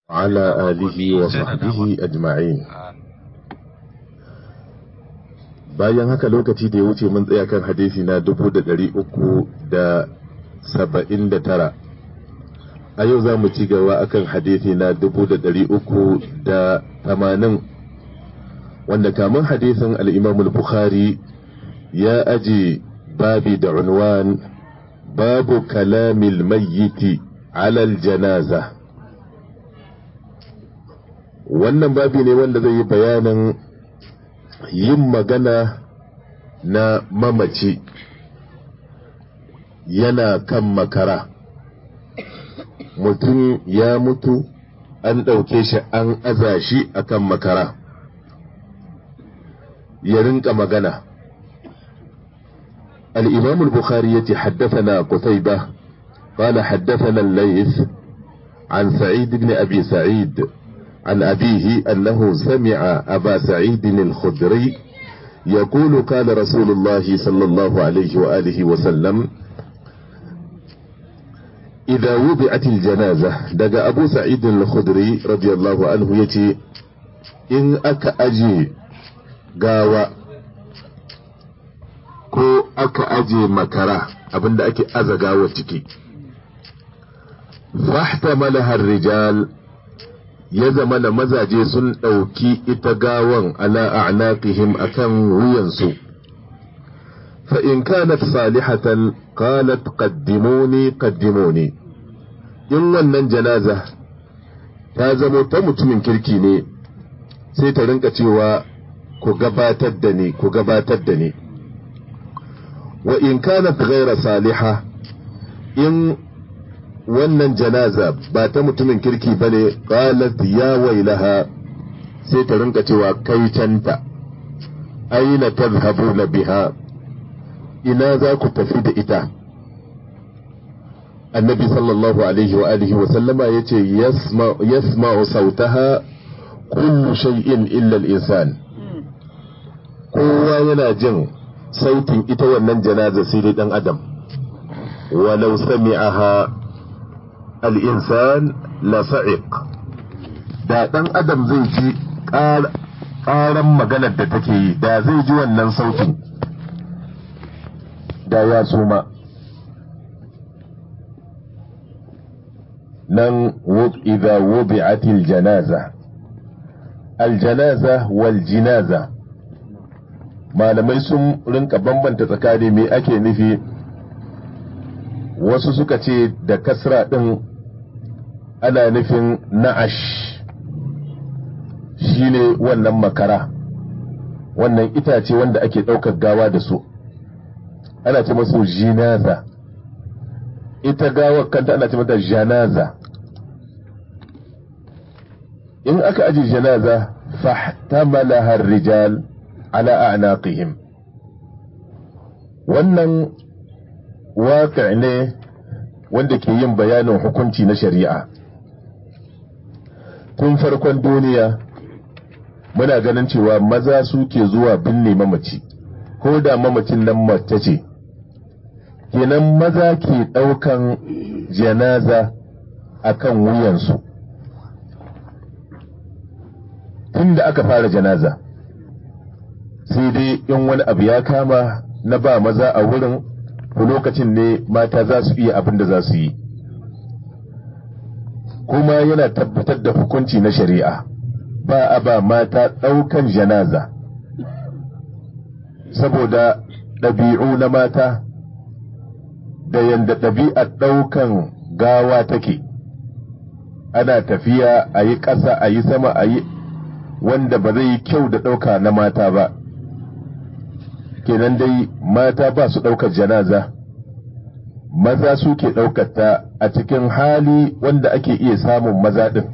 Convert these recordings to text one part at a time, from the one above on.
على آله وصحبه أجمعين. bayan haka lokaci da ya wuce mun tsaya kan hadisi na 379. a yau za mu ci gaba akan hadisi na 380, wanda kamun hadisin al-Imam al-Bukhari ya aje babi da unwan babu kalamil mayyiti ala al-janaza. wannan babi ne wanda zai yi bayanin yin magana na mamaci yana kan makara. mutum ya mutu an ɗauke shi an aza shi akan makara, ya rinka magana. الإمام البخاري حدثنا قتيبة قال حدثنا الليث عن سعيد بن أبي سعيد عن أبيه أنه سمع أبا سعيد الخدري يقول قال رسول الله صلى الله عليه وآله وسلم إذا وضعت الجنازة. دقى أبو سعيد الخدري رضي الله عنه يتي إن أجي قاوة ko aka aje makara abinda ake aza gawa ciki, fahtamalaha ar-rijal, ya zama na mazaje sun ɗauki ita gawan ala a'naqihim akan wuyansu. fa in kanat salihatan qalat qaddimuni qaddimuni, in wannan janaza ta zamo ta mutumin kirki ne sai ta rinka cewa ku gabatar da ni ku gabatar da ni. wa in kanat ghayra saliha, in wannan janaza ba ta mutumin kirki bane, qalat ya wailaha, sai ta rinka cewa kai canta, aina tadhhabuna biha, ina za ku tafi da ita. annabi sallallahu alaihi wa alihi wa sallama yace yasma'u sautaha kullu shay'in illa al-insan, kowa yana jin sautin ita wannan janaza sai dai dan adam. walau sami'aha al-insan la sa'iq, da dan adam zai ji ƙaran maganar da take yi, da zai ji wannan sautin da ya suma. nan idha wudi'atil janaza, al-janaza wal jinaza, malamai sun rinka bambanta tsakani me ake nufi. wasu suka ce da kasra din ana nufin na'ash, shine wannan makara, wannan itace wanda ake ɗaukar gawa da su, ana ce masu jinaza. ita gawar kanta ana ce mata janaza. in aka aji janaza fahtamalaha ar-rijal ala a'naqihim, wannan waƙi ne wanda ke yin bayanin hukunci na shari'a. tun farkon duniya muna ganin cewa maza suke zuwa binne mamaci, ko da mamacin nan mace ce, kenan maza ke ɗaukan janaza akan wuyansu. tun da aka fara janaza, sai dai in wani abu ya kama na ba maza a wurin, lokacin ne mata za su iya abin da za su yi. kuma yana tabbatar da hukunci na shari'a, ba a ba mata ɗaukan janaza, saboda ɗabi'u na mata da yanda ɗabi'ar ɗaukan gawa take. ana tafiya a yi ƙasa a yi sama a yi wanda ba zai yi kyau da ɗauka na mata ba. kenan dai mata ba su ɗaukar janaza, maza suke ɗaukar ta a cikin hali wanda ake iya samun maza ɗin.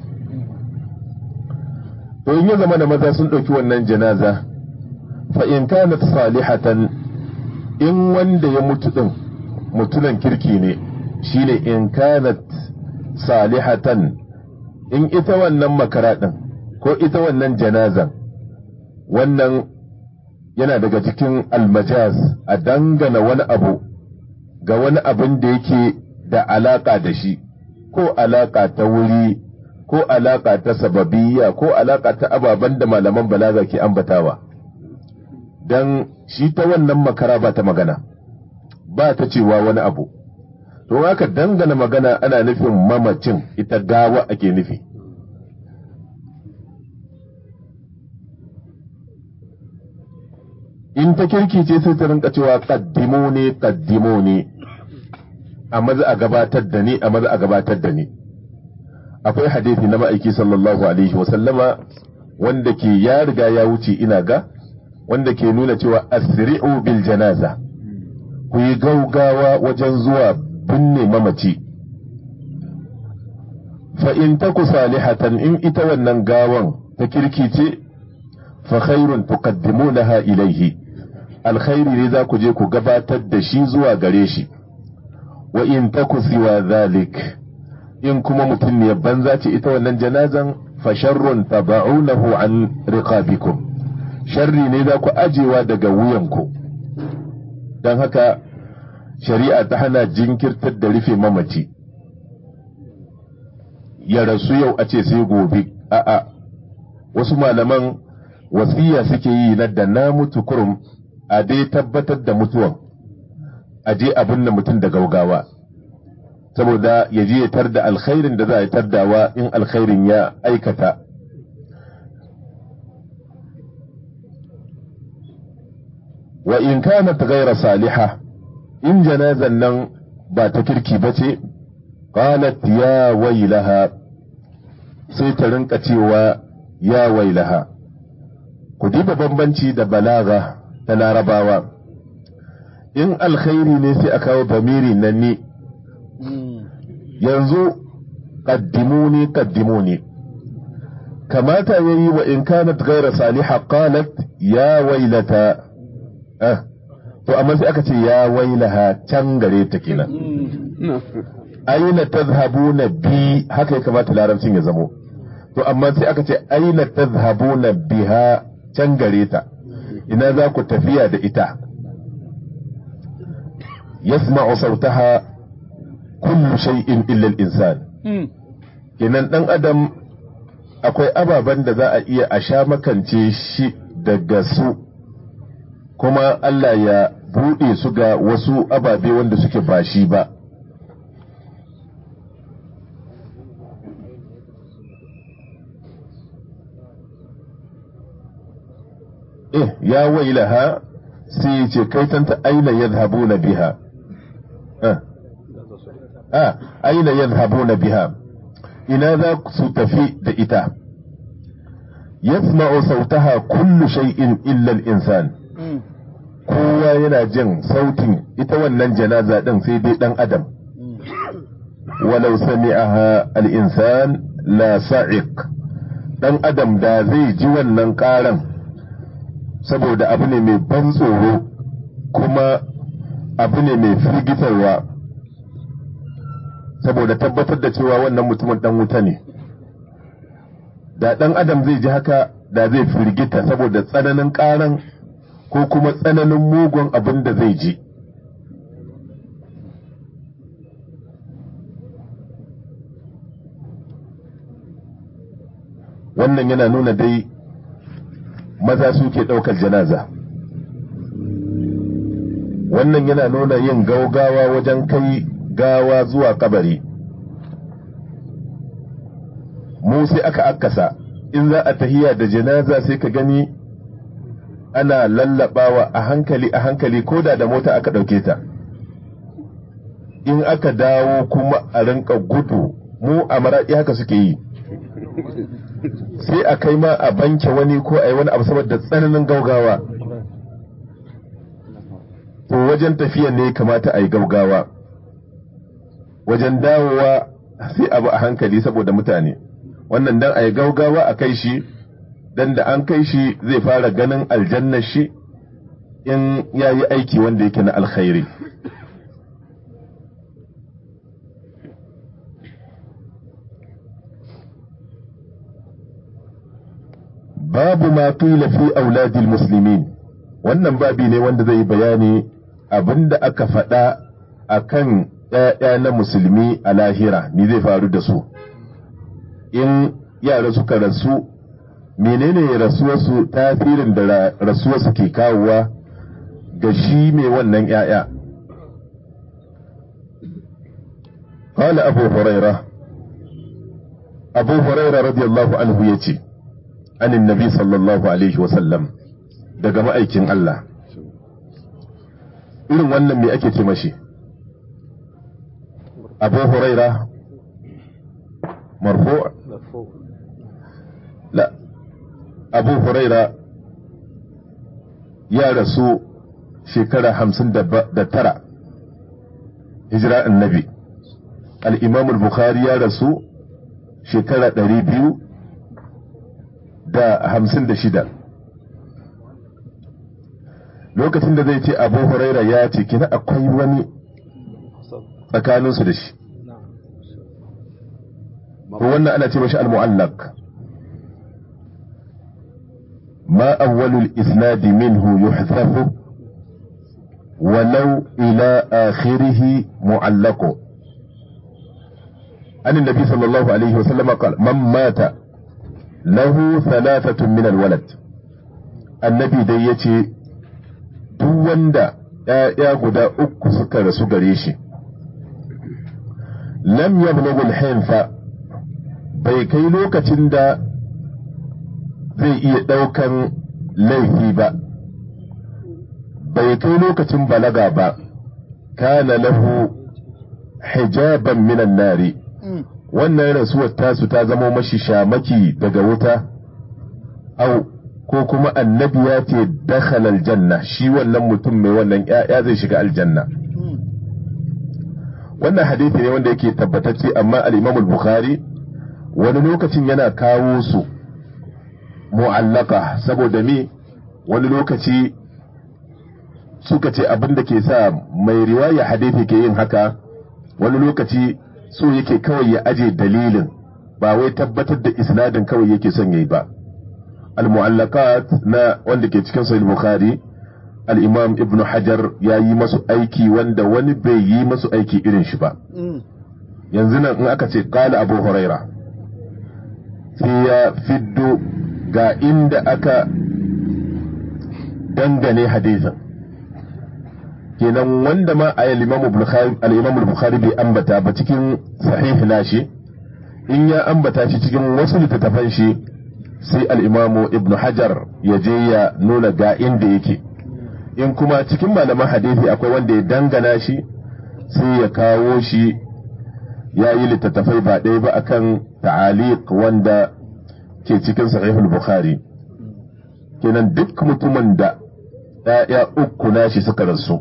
to in ya zama da maza sun ɗauki wannan janaza, fa in kanat salihatan, in wanda ya mutu ɗin mutunan kirki ne, shine in kanat salihatan, in ita wannan makara ɗin ko ita wannan janazan, wannan yana daga cikin almajaz, a dangana wani abu ga wani abin da yake da alaka da shi, ko alaka ta wuri ko alaka ta sababiyya ko alaka ta ababen da malaman balaga ke ambatawa, don shi ta wannan makara ba ta magana, ba ta cewa wani abu. To haka dangana magana ana nufin mamacin, ita gawa ake nufi. In ta kirki ce sai ta rinka cewa kaddimo ne, a maza a gabatar da ni, a maza a gabatar da ni. Akwai hadithi na ma'aiki sallallahu alaihi wasallama wanda ke ya riga ya wuce ina ga, wanda ke nuna cewa asri'u bil janaza, ku yi gaugawa wajen zuwa binne mamaci. Fa in taku salihatan, in ita wannan gawan ta kirki ce, fa khairun tuqaddimunaha ilaihi, alkhairi ne za ku je ku gabatar da shi zuwa gare shi. Wa in taku siwa zalik, in kuma mutum ne banza ce ita wannan janazan, fa sharrun tada'unahu an riqabikum, sharri ne za ku ajewa daga wuyanku. don haka shari'a ta hana jinkirtar da rufe mamaci ya rasu yau a ce sai gobe. A'a, wasu malaman wasiya suke yi na da na mutu kurum a dai tabbatar da mutuwan, a je abin da mutum da gaugawa, saboda ya je ya tar da alkhairin da za a tardawa in alkhairin ya aikata. Wa in kanat ghayra salihah, in janazan nan ba ta kirki bace, qalat ya wailaha, sai ta rinka cewa ya wailaha. Ku diba bambanci da balaga ta larabawa, in alkhairi ne sai a kawo bamiri nan ni, yanzu qaddimuni, kamata yayi wa in kanat ghayra salihah qalat ya wailata. To amma sai aka ce ya wailaha, can gare ta kenan. Aina tazhabuna bi, haka ya kamata larabcin ya zamo. To amma sai aka ce aina tazhabuna biha, can gare ta, ina za ku tafiya da ita. Yasma'u sautaha kullu shay'in illa al-insan. Kenan dan adam akwai ababen da za a iya a sha makance shi daga su, kuma Allah ya buɗe su ga wasu ababe wanda suke ba shi ba. Ya wailaha, sai ce kaitanta aina yadhhabuna biha. Aina yadhhabuna biha, ina za su tafi da ita. Yasma'u sautaha kullu shay'in illa al-insan. Kowa yana jin sautin ita wannan janaza din sai dai dan adam. Walau sami'aha al-insan la sa'iq, dan adam da zai ji wannan karan, saboda abu ne mai ban tsoro kuma abu ne mai firgitarwa, saboda tabbatar da cewa wannan mutumin dan wuta ne. Da dan adam zai ji haka, da zai firgita saboda tsananin karan ko kuma tsananin mugun abin da zai ji. Wannan yana nuna dai maza suke ɗaukar janaza. Wannan yana nuna yin gaugawa wajen kai gawa zuwa kabari. Mu sai aka akasa, in za a tahiya da janaza sai ka gani ana lallabawa a hankali ko da mota aka ɗauke ta. In aka dawo kuma a rinka gudu, mu a maraɗi haka suke yi. Sai a kai ma a banke wani ko a yi wani abu saboda tsananin gaugawa. To wajen tafiya ne kamata a yi gaugawa, wajen dawowa sai abu a hankali saboda mutane. Wannan dan a yi gaugawa a kai shi, dan da an kai shi zai fara ganin aljannar shi in ya yi aiki wanda yake na alkhairi. Babu ma qila fi auladil muslimin, wannan babi ne wanda zai bayani abinda aka faɗa akan ‘ya'ya na musulmi a lahira, me zai faru da su. in yara suka rasu menene rasuwarsu, tasirin da rasuwarsu ke kawowa ga shi mai wannan ‘ya'ya. قال أبو هريرة رضي الله عنه يتي عن النبي صلى الله عليه وسلم daga ma'aikin Allah. Irin wannan me ake ce mashi? Abu Huraira marfu? La, Abu Huraira ya rasu shekara 59 hijira annabi. Al-Imam al-Bukhari ya rasu shekara 256. Lokacin da zai ce Abu Huraira ya ce kina akwai wani tsakaninsu da shi. wannan ana ce mashi al-mu'allaq. ما أول الإسناد منه يحذف ولو إلى آخره معلق. عن النبي صلى الله عليه وسلم قال من مات له 3 من الولد. النبي da yace duk wanda ya guda 3 suka rasu gare shi lam yablughu al-hinfa, bai kai lokacin da zai iya ɗaukan laifi ba, bai kai lokacin balaga ba, kana lahu hijaban minan nari, wannan rasuwar tasu ta zama mashi shamaki daga wuta, au ko kuma annabi ya ce dakhala aljanna, shi wannan mutum mai wannan ya zai shiga aljanna. Wannan hadisi ne wanda yake tabbatacce, amma al-Imam al-Bukhari wani lokacin yana kawo su mu'allaka saboda me wani lokaci suka ce abin da ke sa mai riwaya hadisi ke yin haka, wani lokaci so yake kawai ya aje dalilin, ba wai tabbatar da isnadin kawai yake son yayi ba. Al-mu'allaqat na wanda ke cikin sahih Bukhari, al-Imam Ibn Hajar ya yi masu aiki wanda wani bai yi masu aiki irin shi ba. Yanzu nan in aka ce qala Abu Huraira, sai ya fiddo ga inda aka dangane hadisin, kenan wanda ma a al-Imam al-Bukhari bai ambata ba cikin sahih nashi, in ya ambata shi cikin wasu littattafan shi, sai al-Imam Ibn Hajar ya je ya nuna ga inda yake. In kuma cikin malaman hadisi akwai wanda ya dangana shi, sai ya kawo shi, ya yi littattafai ba ɗaya ba akan ta'aliq wanda ke cikin sahihul Bukhari. Kenan duk mutumin da ‘ya'ya 3 nashi suka rasu,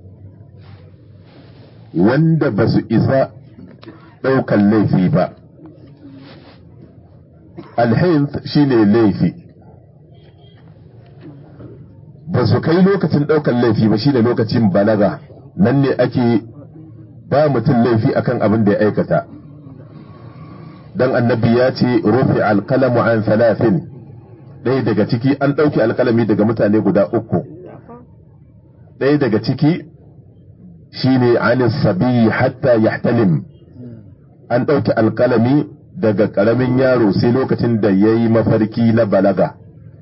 wanda ba su isa ɗaukan laifi ba, alhainth shi ne laifi, ba su kai lokacin ɗaukan laifi ba, shi ne lokacin balaga, nan ne ake ba mutum laifi akan abin da ya aikata. Dan annabi ya ce rufi alkalamu an 3, ɗaya daga ciki an ɗauki alkalami daga mutane guda 3, ɗaya daga ciki shine anis sabi hatta yahtalim, an ɗauki alkalami daga ƙaramin yaro sai lokacin da ya yi mafarki na balaga.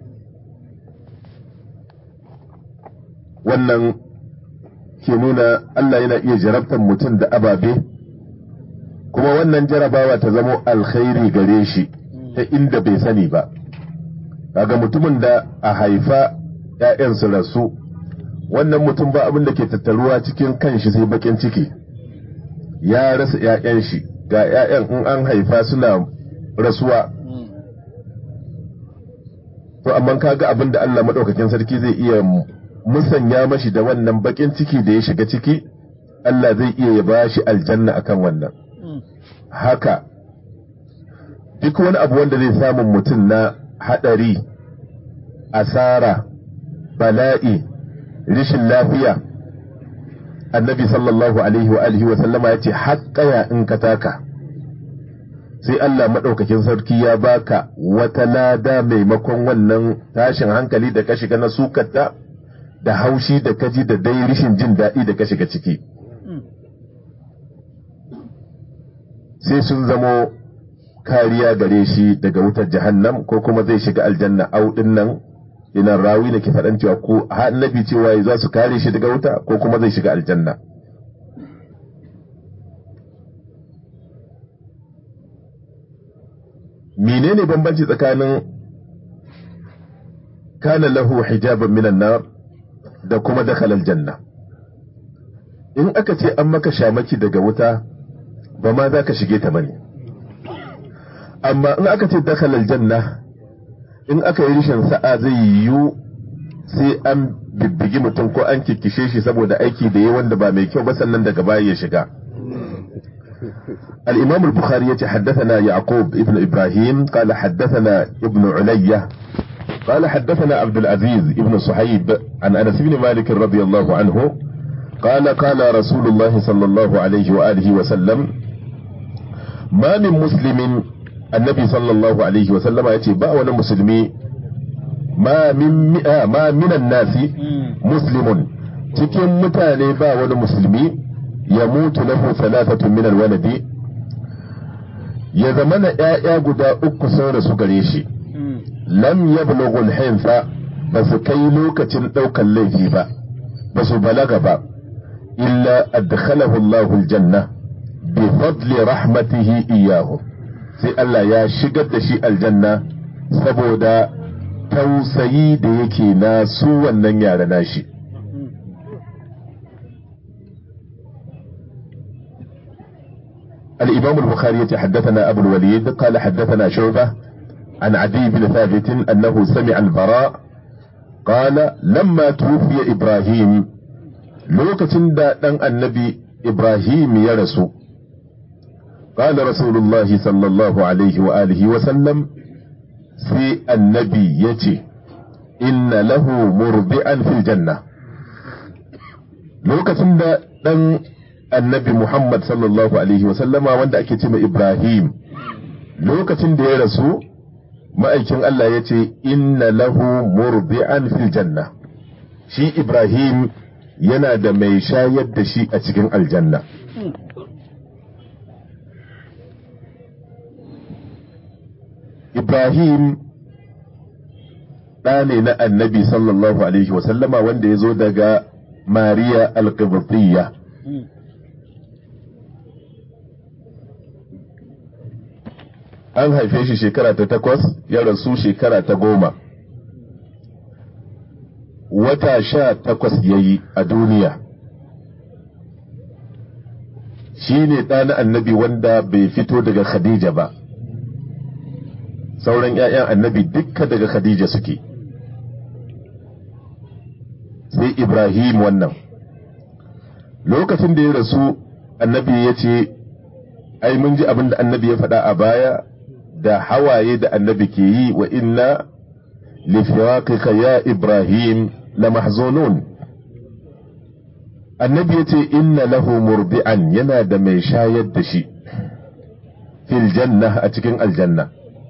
Wannan ke nuna Allah yana iya jarabtar mutum da ababe, kuma wannan jarabawa ta zamo alkhairi gare shi ta inda bai sani ba. Kaga mutumin da a haifa ‘ya'yan su rasu, wannan mutum ba abin da ke tattaruwa cikin kanshi sai bakin ciki, ya rasa ‘ya'yan shi, ga ‘ya'yan in an haifa suna rasuwa. To amma kaga abin da Allah maɗaukakin sarki zai iya musanya mashi da wannan bakin ciki da ya shiga ciki, Allah zai iya ya ba shi aljanna akan wannan. Haka duk wani abu wanda zai samun mutum na haɗari, asara, bala'i, rishin lafiya, annabi sallallahu alaihi wa sallama ya ce haƙƙaya in ka taka, sai Allah maɗaukakin sarki ya baka wata lada maimakon wannan tashin hankali da ka shiga na sukata da haushi da kaji da dai rishin jin daɗi da ka shiga ciki. Sai sun zamo kariya gare shi daga wutar jahannam ko kuma zai shiga aljanna au dinnan ina rawi ne ke faɗan cewa ko annabi cewa za su kare shi daga wuta ko kuma zai shiga aljanna. menene bambanci tsakanin kana lahu hijaban minan nar da kuma dakhala aljanna? In aka ce an maka shamaki daga wuta ba ma za ka shige ta bane, amma in aka ce dakhala aljanna, in aka yi rishin sa'a zai yiwu sai an bibbigi mutum ko an kikkishe shi saboda aiki da yayi wanda ba mai kyau ba sannan daga baya ya shiga. الإمام البخاري حدثنا يعقوب ابن إبراهيم قال حدثنا ابن علية قال حدثنا عبد العزيز ابن صحيب عن أنس بن مالك رضي الله عنه قال قال رسول الله صلى الله عليه وآله وسلم ما من مسلم النبي صلى الله عليه وسلم يتبع ولا مسلمي ما من الناس مسلم cikin mutane ba wani musulmi ya mutu lahu thalathatu min alwaladi, ya zamana ƴaƴa guda uku sun rasu gare shi, lam yablughu alhinsa, ba su kai lokacin ɗaukan laifi ba, ba su balaga ba, illa adkhalahu Allahu aljanna bi fadli rahmatihi iyyahu, sai Allah ya shigar da shi aljanna saboda tausayi da yake na su wannan yara nashi. الإمام البخاري حدثنا أبو الوليد قال حدثنا شعبة عن عدي بن ثابت أنه سمع البراء قال لما توفي إبراهيم لوكتن دا النبي إبراهيم يرسو قال رسول الله صلى الله عليه وآله وسلم في النبي يتي إن له مرضعا في الجنة. لوكتن دا annabi Muhammad sallallahu alaihi wasallama wanda ake ce mai Ibrahim, lokacin da ya rasu ma'aikin Allah ya ce inna lahu murdi'an fil janna, shi Ibrahim yana da mai shayar da shi a cikin aljanna. Ibrahim ɗa ne na annabi sallallahu alaihi wasallama wanda ya zo daga Mariya al-Qibtiyya. An haife shi shekara ta 8 ya rasu shekara ta 10, wata 18 ya yi a duniya. Shi ne ɗana annabi wanda bai fito daga Khadija ba, sauran ‘ya'yan annabi dukka daga Khadija suke, sai Ibrahim wannan. Lokacin da ya rasu annabi ya ce, ai mun ji abin da annabi ya faɗa a baya, da hawaye da annabi ke yi wa inna lifiraqika ya Ibrahim la mahzunun. Annabi ya ce inna lahu murdi'an, yana da mai shayar da shi fil janna, a cikin aljanna.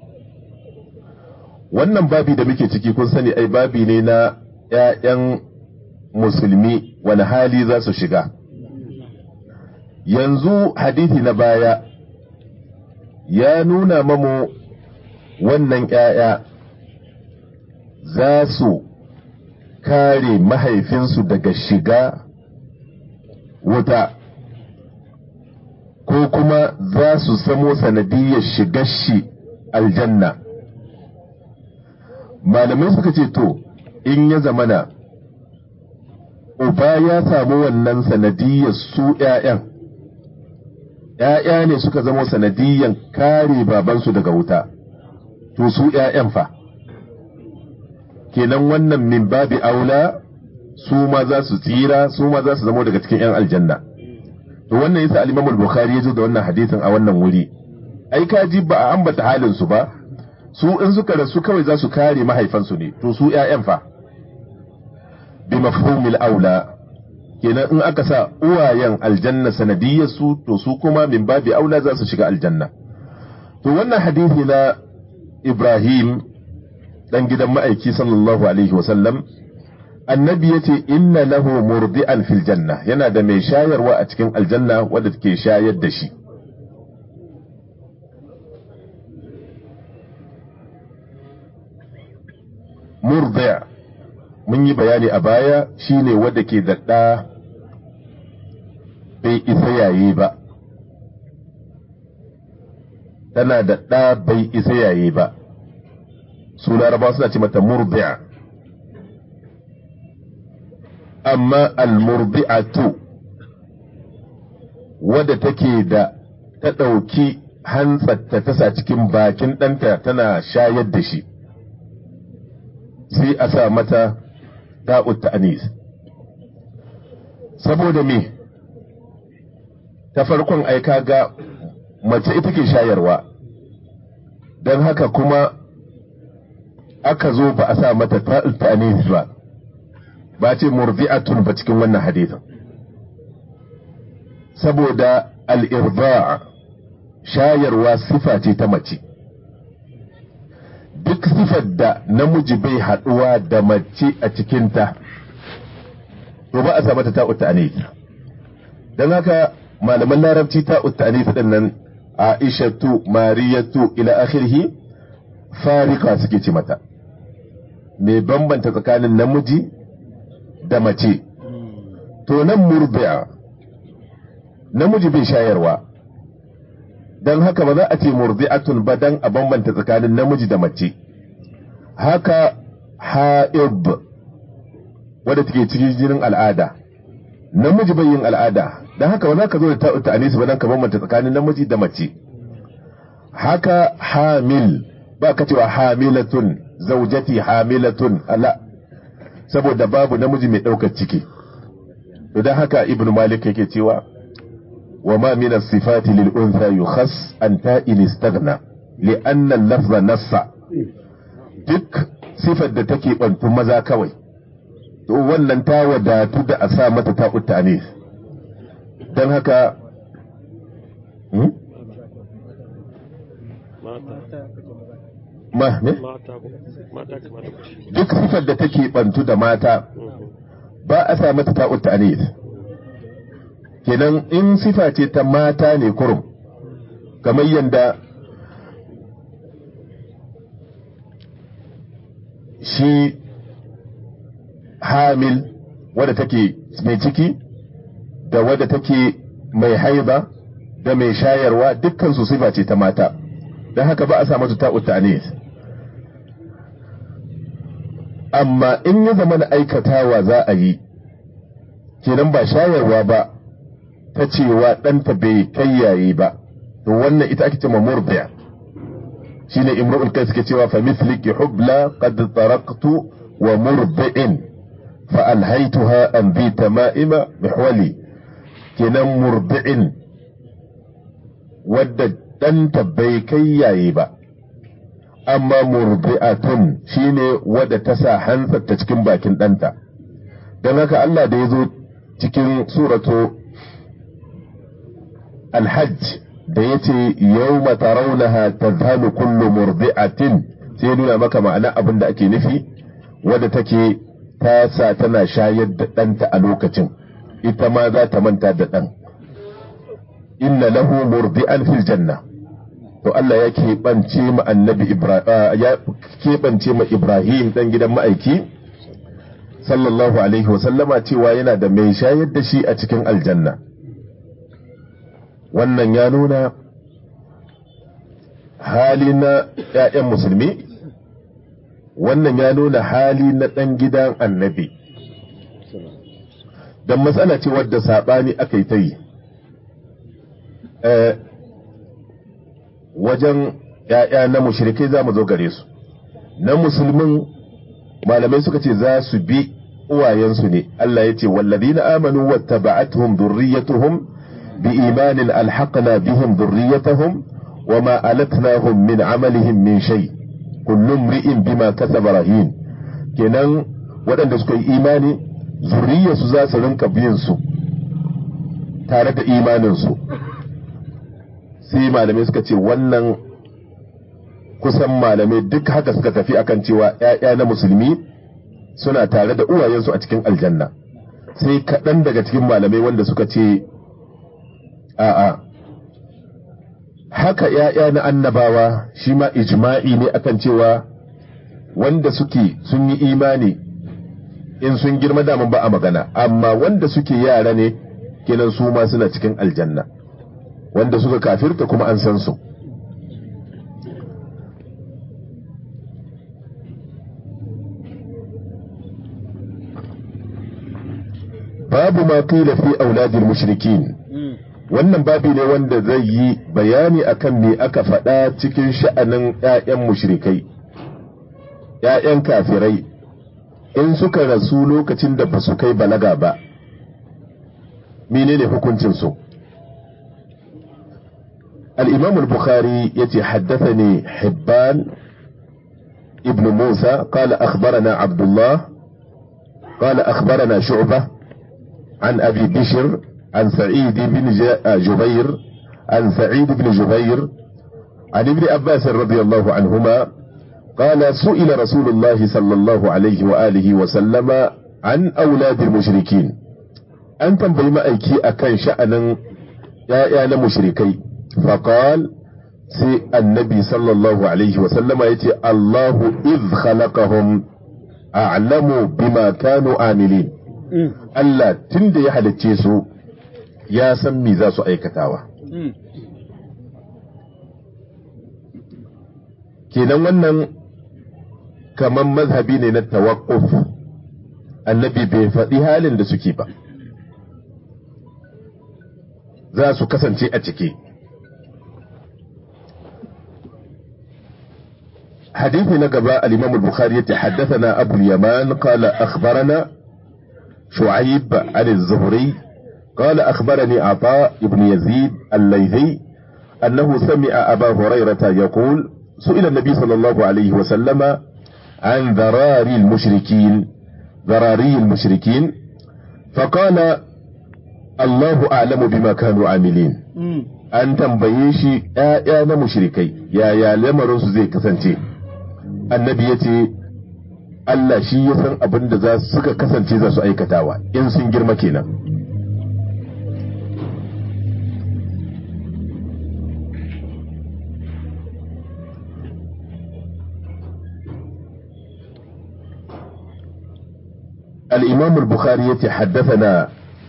Wannan babi da muke ciki kun sani ai babi ne na ‘ya'yan musulmi wani hali za su shiga. Yanzu hadithi na baya ya nuna mamu wannan ‘ya'ya za su kare mahaifinsu daga shiga wuta, ko kuma za su samo sanadiyar shigar shi aljanna. Malamai suka ce to, in ya zamana uba ya samu wannan sanadiyar su ‘ya'yan, ‘ya'ya ne suka zama sanadiyan kare babansu daga wuta, to su ‘ya'yan fa, kenan wannan min babi aula su ma za su tsira, su ma za su zama daga cikin ‘yan aljanna. To wannan yasa al-Imam al-Bukhari ya zo da wannan hadisin a wannan wuri, ai kaji ba a ambata halin su ba, su in suka rasu kawai za su kare mahaifansu ne, to su ‘ya'yan fa, bi mafhumil aula. Kenan in aka sa uwayen aljanna sanadiyyar su, to su kuma min babi aula za su shiga aljanna. To wannan hadisi na Ibrahim dan gidan ma'aiki sallallahu alaihi wasallam, annabi ya ce inna lahu murdi'an fil janna, yana da mai shayarwa a cikin aljanna wadda take shayar da shi. murdi' mun yi bayani a baya shine wanda ke da ɗa bai isa yayi ba, tana da ɗa bai isa yayi ba, su Larabawa suna ce mata murdi'. Amma al-murdi'atu wadda take da ta ɗauki hantsarta ta sa cikin bakin ɗanta tana shayar da shi, sai a sa mata ta'ut ta'anis. Saboda me? Ta farkon aika ga mace ita ke shayarwa, don haka kuma aka zo ba a sa mata ta'ut ta'anis ba ce murdi'atun ba cikin wannan hadisin, saboda al-irda' shayarwa sifa ce ta mace. Duk sifar da namiji bai haɗuwa da mace a cikinta to ba a sa mata ta'ut ta'anis. don haka malaman larabci ta'ut ta'anis din nan Aishatu, Mariyatu ila akhirih farika suke ce mata, mai bambanta tsakanin namiji da mace. To nan murdi'a namiji bai shayarwa, don haka ba za a ce murdi'atun ba dan a bambanta tsakanin namiji da mace. Haka ha'ib wadda take cikin jinin al'ada, namiji bai yin al'ada, don haka ba za ka zo da ta'ut ta'anis ba dan ka bambanta tsakanin namiji da mace. Haka hamil ba ka cewa hamilatun, zaujati hamilatun, ala, saboda babu namiji mai ɗaukar ciki. Don haka Ibn Malik yake cewa wa ma min as-sifati lil untha yukhas an ta'in istaghna li anna al-lafza nassa. Duk sifar da take bantu maza kawai, to wannan ta wadatu da a sa mata ta'ut ta'anis. Don haka duk sifar da take bantu da mata ba a sa mata ta'ut ta'anis. Kenan in sifa ce ta mata ne kurum, kamar yadda shi hamil wadda take mai ciki da wadda take mai haiba da mai shayarwa dukkan su sifa ce ta mata, don haka ba a sa mata ta'ut ta'anis. Amma in ya zama na aikatawa za a yi, kenan ba shayarwa ba, ta cewa ɗanta bai kayyaye ba, to wannan ita ake cewa murdi'a. shine imrul kai suke cewa fa mithliki hubla qad taraktu wa murdi'in fa alhaytuha an bi tama'ima mihwali. kenan murdi'in wadda ɗanta bai kayyaye ba, amma murdi'atun shine wadda ta sa hantsarta cikin bakin ɗanta. don haka Allah da ya zo cikin suratu Al-Hajj da ya ce yau mataraunaha tazhalu kullu murdi'atin, sai ya nuna maka ma'ana abin da ake nufi, wadda take ta sa tana shayar da ɗanta a lokacin, ita ma za ta manta da ɗan. Inna lahu murdi'an fil janna. To Allah ya keɓance ma annabi Ibrahim, ya keɓance ma Ibrahim ɗan gidan ma'aiki sallallahu alaihi wa sallama cewa yana da mai shayar da shi a cikin aljanna. Wannan ya nuna hali na ‘ya'yan musulmi, wannan ya nuna hali na ɗan gidan annabi, don matsala ce wadda saɓani aka yi ta yi wajen ‘ya'ya na mushrikai. za mu zo gare su. Na musulmin malamai suka ce za su bi uwayensu ne. Allah ya ce wallazina amanu wattaba'atuhum dhurriyyatuhum بإيمان ألحقنا بهم ذريتهم وما ألتناهم من عملهم من شيء كل امرئ بما كسب رهين. kenan waɗanda suka yi imani zurriyarsu za su rinka biyan su tare da imaninsu. sai malamai suka ce wannan kusan malamai duk haka suka tafi akan cewa ‘ya'ya na musulmi suna tare da uwayensu a cikin aljanna. sai kaɗan daga cikin malamai wanda suka ce a'a, haka ‘ya'ya na annabawa shi ma ijma'i ne akan cewa wanda suke sun yi imani in sun girma daman ba a magana, amma wanda suke yara ne kenan su ma suna cikin aljanna, wanda suka kafirta kuma an san su. babu ma qila fi auladil mushrikin, wannan babi ne wanda zai yi bayani akan me aka faɗa cikin sha'anin ƴaƴan mushrikai, ƴaƴan kafirai in suka rasu lokacin da ba su kai balaga ba, menene hukuncin su? الإمام البخاري يتي حدثني حبان ابن موسى قال أخبرنا عبد الله قال أخبرنا شعبة عن أبي بشر عن سعيد بن جبير عن سعيد بن جبير عن ابن عباس رضي الله عنهما قال سئل رسول الله صلى الله عليه وآله وسلم عن أولاد المشركين، أنتم بما أيكي أكن شأنا يا مشركي، فقال سي النبي صلى الله عليه وسلم يتي الله إذ خلقهم أعلم بما كانوا عاملين، Allah tun da ya halicce su ya san me za su aikatawa. Kenan wannan kaman mazhabi ne na tawaqquf, annabi bai faɗi halin da suke ba, za su kasance a ciki. حديث نقبة الإمام البخاري حدثنا أبو اليمان قال أخبرنا شعيب عن الزهري قال أخبرني عطاء بن يزيد الليثي أنه سمع أبا هريرة يقول سئل النبي صلى الله عليه وسلم عن ذراري المشركين فقال الله أعلم بما كانوا عاملين. أن تنبيشي آيان مشركي يا لمرنس زي كسنتي، annabi ya ce Allah shi ya san abin da za suka kasance za su aikatawa in sun girma kenan. الإمام البخاري حدثنا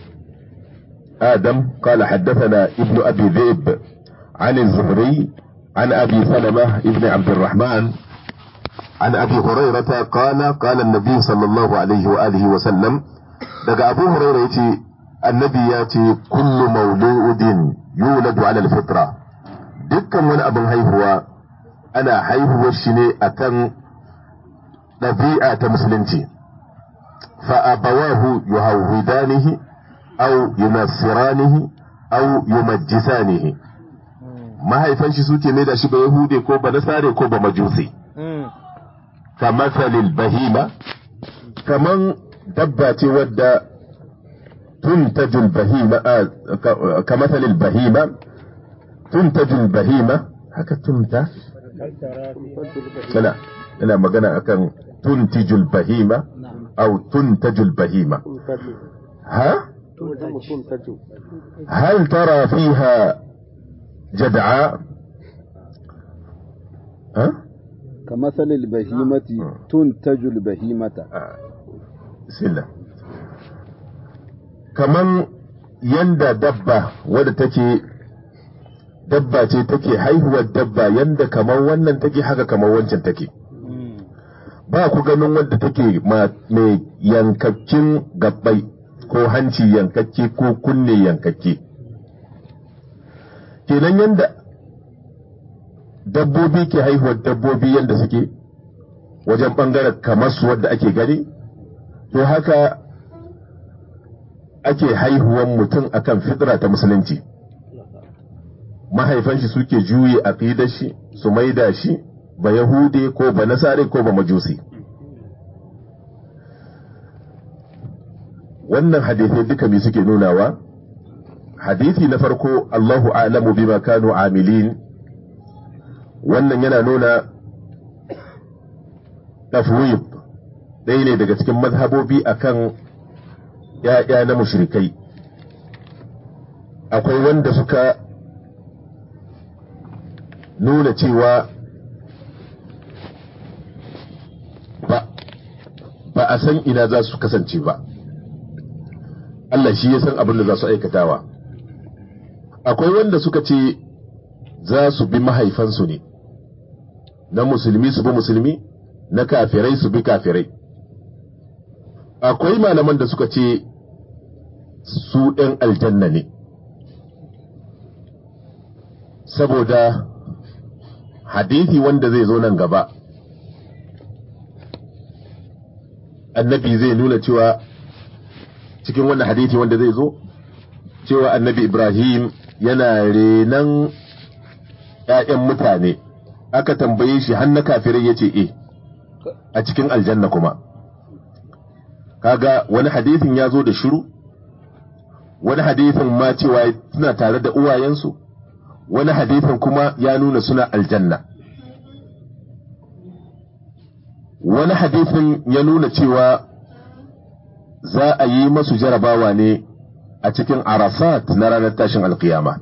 آدم قال حدثنا ابن أبي ذئب عن الزهري عن أبي سلمة ابن عبد الرحمن عن أبي هريرة قال النبي صلى الله عليه وآله وسلم دقى أبو هريرة النبي ياتي كل مولود يولد على الفطرة، دكا من أبن هيهوا أنا هيهوا الشني أكن طبيعة مسلمتي، فأبواه يهودانه أو ينصرانه أو يمجسانه، ما هيفنش سوكي ميدا شبه يهودي كوبا نصاري كوبا مجوسي. كمثل البهيمة، كمن دبات ودى تنتج البهيمة كمثل البهيمة تنتج البهيمة هكا تنتج لا مغنى أكن تنتج البهيمة أو تنتج البهيمة. هل ترى فيها جدعاء؟ كمثل البهيمة تنتج البهيمة. بسم الله. كمان يندى دبة wadda take dabba ce take haihuwar dabba yanda kamar wannan take haka kamar wancan take, ba ku ganin wadda take mai yankakkin gabbai ko hanci yankakke ko kunne yankakke. Kenan yanda dabbobi ke haihuwar dabbobi yanda suke wajen bangaren kamar su wadda ake gani, to haka ake haihuwan mutum akan fitra ta musulunci. Mahaifan shi suke juye aqidar shi su maida shi ba yahude ko ba nasare ko ba majusi. wannan hadithai duka me suke nunawa? Hadithi na farko, Allahu a'lamu bima kanu amilin, wannan yana nuna tafwid ɗaya ne daga cikin mazhabobi akan ‘ya'ya na mushrikai. Akwai wanda suka nuna cewa ba a san ina za su kasance ba. Allah shi ya san abin da za su aikatawa. Akwai wanda suka ce za su bi mahaifansu ne, na musulmi su bi musulmi, na kafirai su bi kafirai. Akwai malaman da suka ce su ɗan aljanna ne, saboda hadithi wanda zai zo nan gaba, annabi zai nuna cewa cikin wannan hadithi wanda zai zo cewa annabi Ibrahim yana renan ‘ya'yan mutane, aka tambaye shi har na kafirai ya ce a cikin aljanna kuma. Kaga wani hadithin ya zo da shiru, wani hadithin ma cewa suna tare da uwayensu, wani hadithin kuma ya nuna suna aljanna. Wani hadithin ya nuna cewa za a yi masu jarabawa ne a cikin arafat na ranar tashin alkiyama.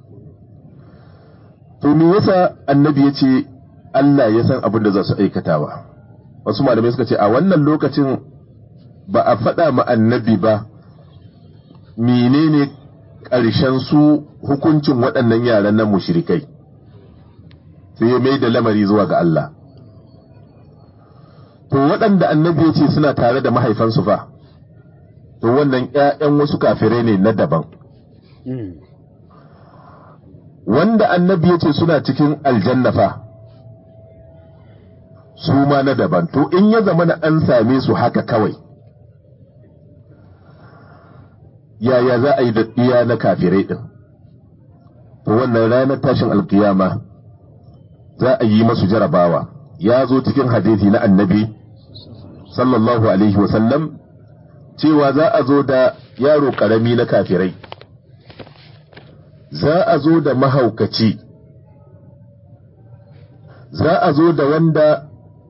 To me yasa annabi ya ce Allah ya san abin da za su aikatawa? Wasu malamai suka ce a wannan lokacin ba a faɗa ma annabi ba menene ƙarshen su hukuncin waɗannan yaran nan mushrikai, sai ya mai da lamari zuwa ga Allah. To waɗanda annabi ya ce suna tare da mahaifansu fa, to wannan ‘ya'yan wasu kafirai ne na daban. Wanda annabi ya ce suna cikin aljanna fa, su ma na daban. To in ya zama na an same su haka kawai, yaya za a yi da iya na kafirai ɗin? To wannan ranar tashin alkiyama za a yi masu jarabawa. Ya zo cikin hadithi na annabi sallallahu alaihi wasallam cewa za a zo da yaro ƙarami na kafirai, za a zo da mahaukaci, za a zo da wanda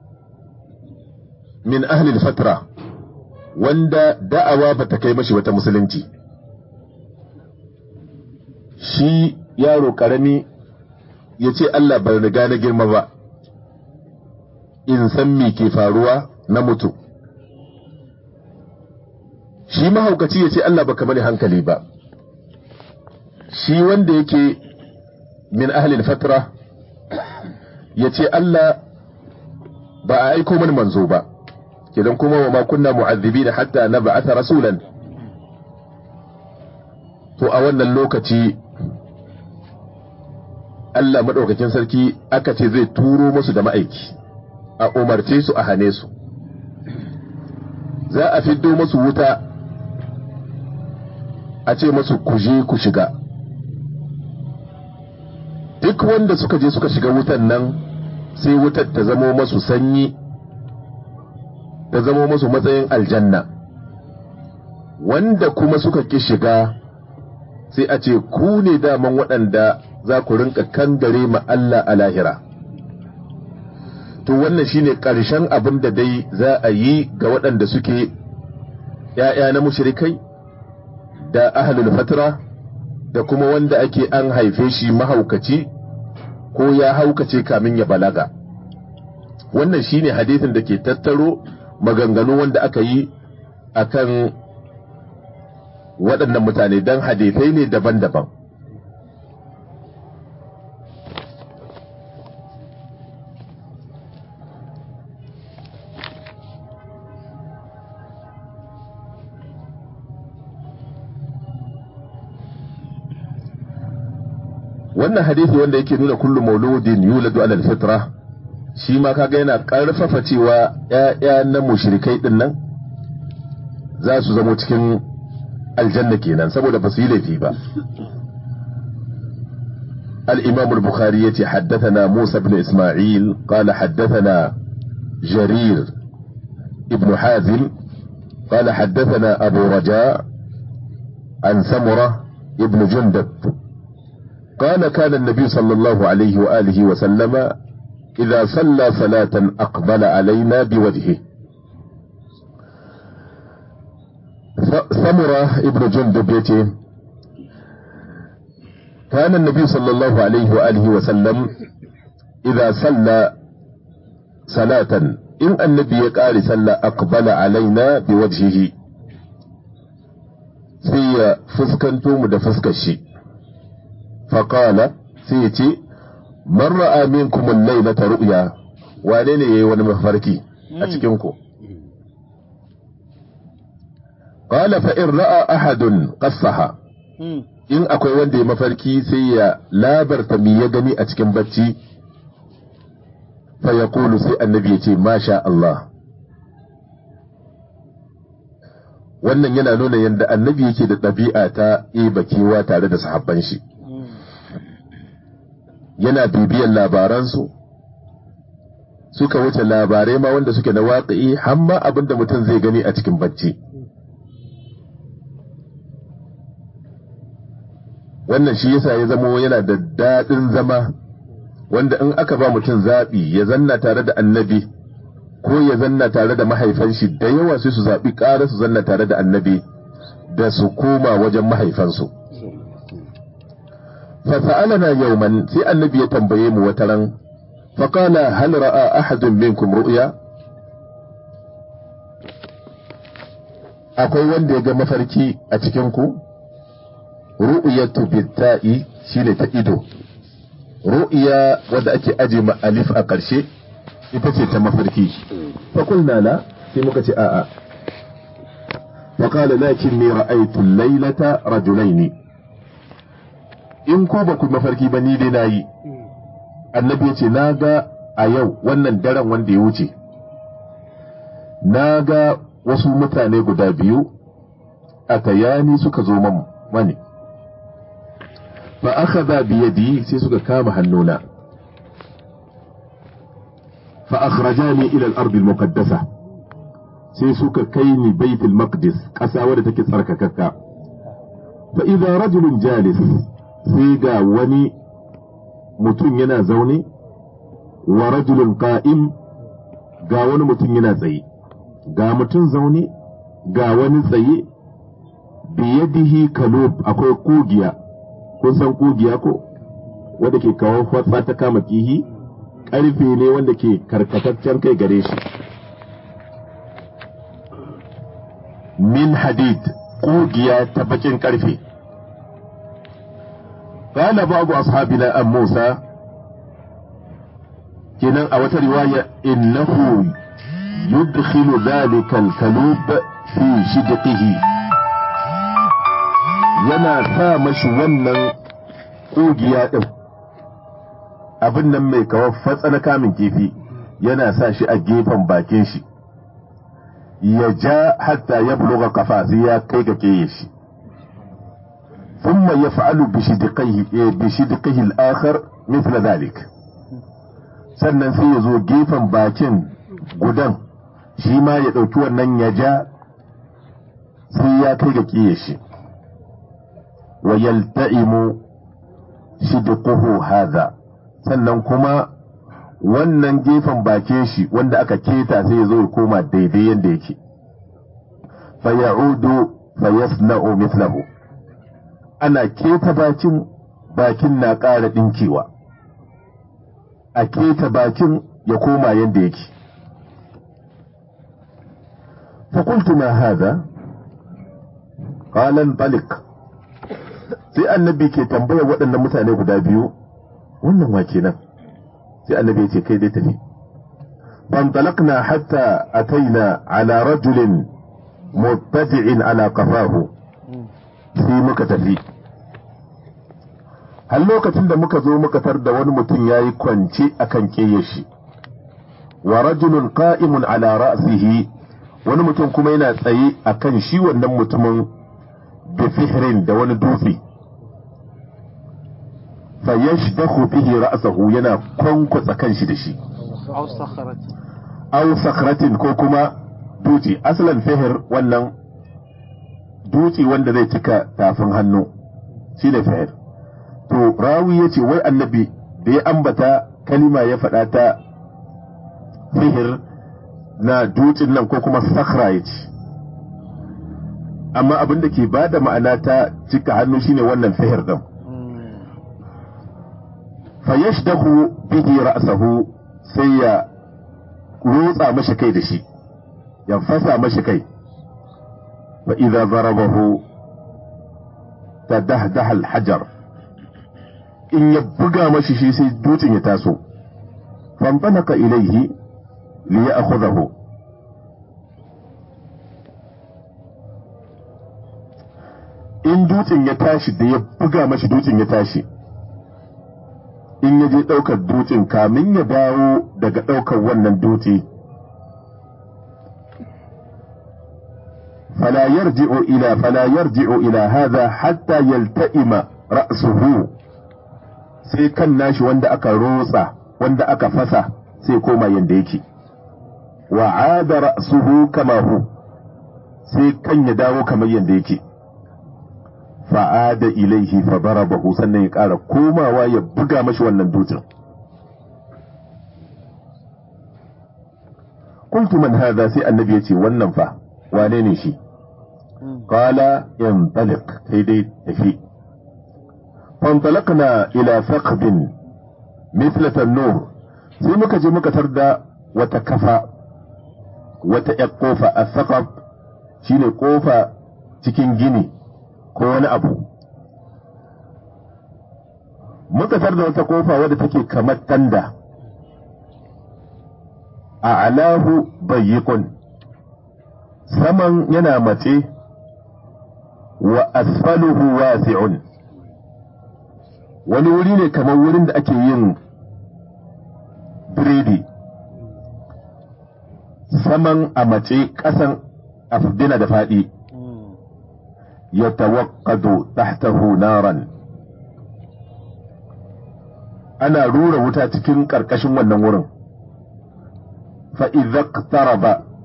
min ahlil fatra, wanda da'awa ba ta kai mashi wata musulunci. Shi yaro ƙarami ya ce Allah bai riga na girma ba, in san me ke faruwa na mutu. Shi mahaukaci ya ce Allah baka bani hankali ba. Shi wanda yake min ahlil fatra ya ce Allah ba a aiko mani manzo ba, kidan kuma wa ma kunna mu'azzibina hatta nab'atha rasulan. To a wannan lokaci Allah madaukakin sarki aka ce zai turo musu da ma'aiki, a umarce su a hane su, za a fiddo musu wuta a ce musu ku je ku shiga. Duk wanda suka je suka shiga wutan nan sai wutar ta zamo masu sanyi, ta zamo masu matsayin aljanna. Wanda kuma suka ki shiga sai a ce ku ne daman waɗanda za ku rinka kangare ma Allah a lahira. To wannan shine ƙarshen abin da dai za a yi ga waɗanda suke ‘ya'ya na mushrikai da ahlul fatra, da kuma wanda ake an haife shi mahaukaci ko ya haukace kamin ya balaga. Wannan shine hadisin da ke tattaro maganganu wanda aka yi akan waɗannan mutane, don hadisai ne daban-daban. Wannan hadisi wanda yake nuna kullu mauludin yuladu ala alfitra, shi ma kaga yana karfafa cewa ƴaƴa na mushrikai din nan za su zamo cikin aljanna kenan, saboda ba su yi laifi ba. الإمام البخاري حدثنا موسى بن إسماعيل قال حدثنا جرير ابن حازم قال حدثنا أبو رجاء عن سمرة ابن جندب قال كان النبي صلى الله عليه وآله وسلم إذا صلى صلاة أقبل علينا بوجهه. سمرة ابن جندب يتي كان النبي صلى الله عليه وآله وسلم إذا صلى صلاة in annabi ya ƙare sallah aqbala alaina bi wajhihi sai ya fuskanto mu da fuskar shi faqala sai ya ce man ra'a minkum al-laylata ru'ya wane ne yayi wani mafarki a cikin ku qala fa in ra'a ahadun qassaha in akwai wanda ya mafarki sai ya labarta me ya gani a cikin bacci fa yaqulu sai annabi ya ce masha Allah. Wannan yana nuna yadda annabi yake da ɗabi'a ta eba kewa tare da sahabban shi, yana bibiyan labaransu suka wuce labarai ma wanda suke na waƙi hamma abinda mutum zai gani a cikin bacci. Wannan shi yasa ya zamo yana da daɗin zama, wanda in aka ba mutum zaɓi ya zanna tare da annabi ko ya zanna tare da mahaifan shi, da yawa sai su zaɓi ƙara su zanna tare da annabi da su koma wajen mahaifansu. fasa'alana yawman sai annabi ya tambaye mu wata ran faqala hal ra'a ahadun minkum ru'ya, akwai wanda ya ga mafarki a cikin ku? Ru'yatu bitta'i shine ta ido, ru'ya wanda ake aje ma alif a ƙarshe ita ce ta mafarki. fa qulna la, sai muka ce a'a. fa qala lakinni ra'aytu al-laylata rajulaini, in ko ba ku mafarki ba ni dai nayi. Annabi ya ce na ga a yau wannan daren wanda ya wuce na ga wasu mutane guda biyu a tayani suka zo mani, fa akhadha bi yadi sai suka kama hannuna, fa akhrajani ila al-ard al-muqaddasa sai suka kai ni bait al-maqdis, ƙasa wadda take tsarkakakka. fa idha rajulun jalis, sai ga wani mutum yana zaune, wa rajulun qa'im, ga wani mutum yana tsaye, ga mutum zaune ga wani tsaye, biyadihi kalub, akwai kugiya, kun san kugiya ko wanda ke kawo fatsa ta kama kihi, karfe ne wanda ke karkataccen kai gare shi, min hadid, kugiya ta bakin karfe. قال بعض أصحابنا عن موسى كنا أو رواية إنه يدخل ذلك الكلوب في شدقه، yana sa mashi wannan ƙugiya ɗin abin nan mai kawar fatsa na kamin kifi, yana sa shi a gefen bakin shi ya ja hatta ya buluga kafa sai ya kai ga keye shi. ثم يفعل بشدقه الآخر مثل ذلك، sannan sai ya zo gefen bakin gudan shi ma ya ɗauki wannan ya ja sai ya kai ga ƙiye shi. wa yalta'imu shidquhu hadha, sannan kuma wannan gefen bakin shi wanda aka keta sai ya zo ya koma daidai yadda yake. fa ya'udu fa yasna'u mithlahu, ana keta bakin na ƙara ɗinkewa, a keta bakin ya koma yadda yake. fakultu ma haza, ƙalan balik, sai annabi ke tambayar waɗannan mutane guda biyu, wannan wa kenan? sai annabi ya ce kai dai tafi. fantalakna hatta ataina ala rajulin muttaji'in ala qafahu, sai muka tafi har lokacin da muka zo muka tar da wani mutum ya yi kwance a kan shi, wa rajulun qa'imun ala ra'sihi, wani mutum kuma yana tsaye a kan shi wannan mutumin bi fihrin da wani dutse, fa yashdahu bihi ra'sahu, yana kwankwatsa kan shi da shi, aw sakhratin ko kuma dutse. asalan fihir wannan dutse wanda zai cika tafin hannu shi ne fahir. To rawi ya ce wai annabi da ya ambata kalima ya faɗa ta fihir na dutsen nan ko kuma sakhra ya ce, amma abin da ke ba da ma'ana ta cika hannu shine wannan fihir ɗin. fa yashdahu bihi ra'sahu, sai ya rotsa mashi kai da shi ya fasa mashi kai fa idza darabahu tadahdaha al-hajar in ya buga mashi shi sai dutsen ya taso fantalaka ilayhi li ya'khudhahu in dutsen ya tashi da ya buga mashi dutsen ya tashi in ya je ɗaukar dutsen kamin ya dawo daga ɗaukar wannan dutse fala yarji'u ila hadha hatta yalta'ima ra'suhu sai kan nashi wanda aka rotsa wanda aka fasa sai koma yanda yake wa 'ada ra'suhu kama hu sai kan ya dawo kamar yanda yake fa'ada ilaihi fa darabahu sannan ya ƙara komawa ya buga mashi wannan dutsen. Qultu man hadha sai annabi ya ce wannan fa wane ne shi? Qala intaliq kai dai tafi. Fantalaqna ila thaqbin mithla an-nur sai muka je muka tarda wata kafa wata kofa as-saqab shine kofa cikin gini ko wani abu muka tar da wata kofa wadda take kamar tanda a alahu bayyikun saman yana mace wa asfaluhu wasi'un wani wuri ne kamar wurin da ake yin biredi saman a mace ƙasan afdina da faɗi يتوقد تحته نارا ana rura wuta cikin ƙarƙashin wannan wurin فإذا اقترب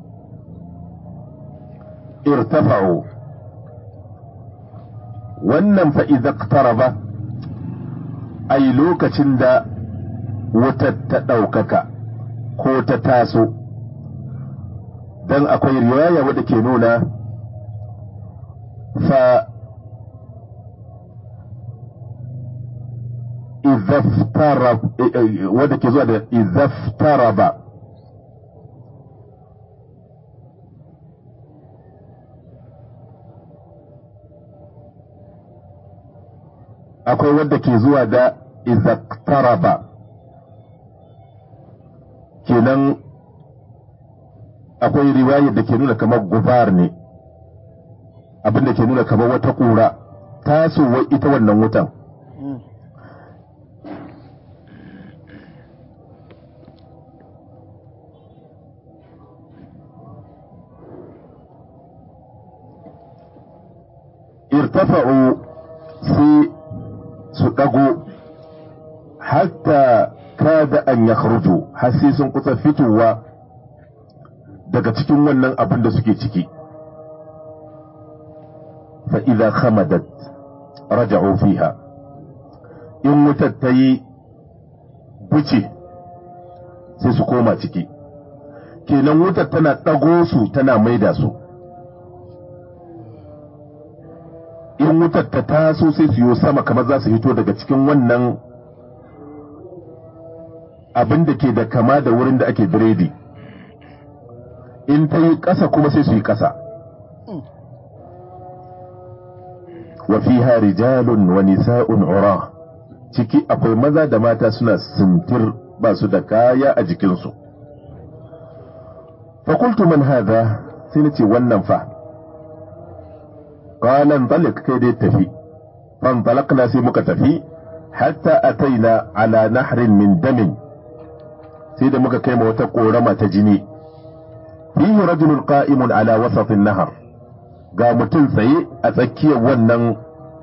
ارتفعوا wannan فإذا اقترب ai lokacin da wutar ta ɗaukaka ko ta taso don akwai riwaya wadda ke nuna إذا افترب ودك يزود إذا افترب akwai wadda ke zuwa da إذا اقترب kenan akwai riwayar da ke nuna kamar gubar ne abin da ke nuna kamar wata ƙura tasowar ita wannan wutan irtafa'u sai su ɗago hatta kada an yakhruju har sai sun kusa fitowa daga cikin wannan abin da suke ciki فإذا خمدت رجعوا فيها in wutar ta yi buce sai su koma ciki kenan wutar tana ɗago su tana maida su in wutar ta taso sai su yi sama kamar za su fito daga cikin wannan abin da ke da kama da wurin da ake biredi in ta yi ƙasa kuma sai su yi ƙasa وفيها رجال ونساء عراة ciki akwai maza da mata suna sintir ba su da kaya a jikinsu fakultu man hadha sai nace wannan fa qala intaliq kai dai tafi fantalaqna sai muka tafi hatta ataina ala nahrin min damin sai da muka kai ma wata korama ta jini fihi rajulun qa'imun ala wasatin nahar ga mutum tsaye a tsakiyar wannan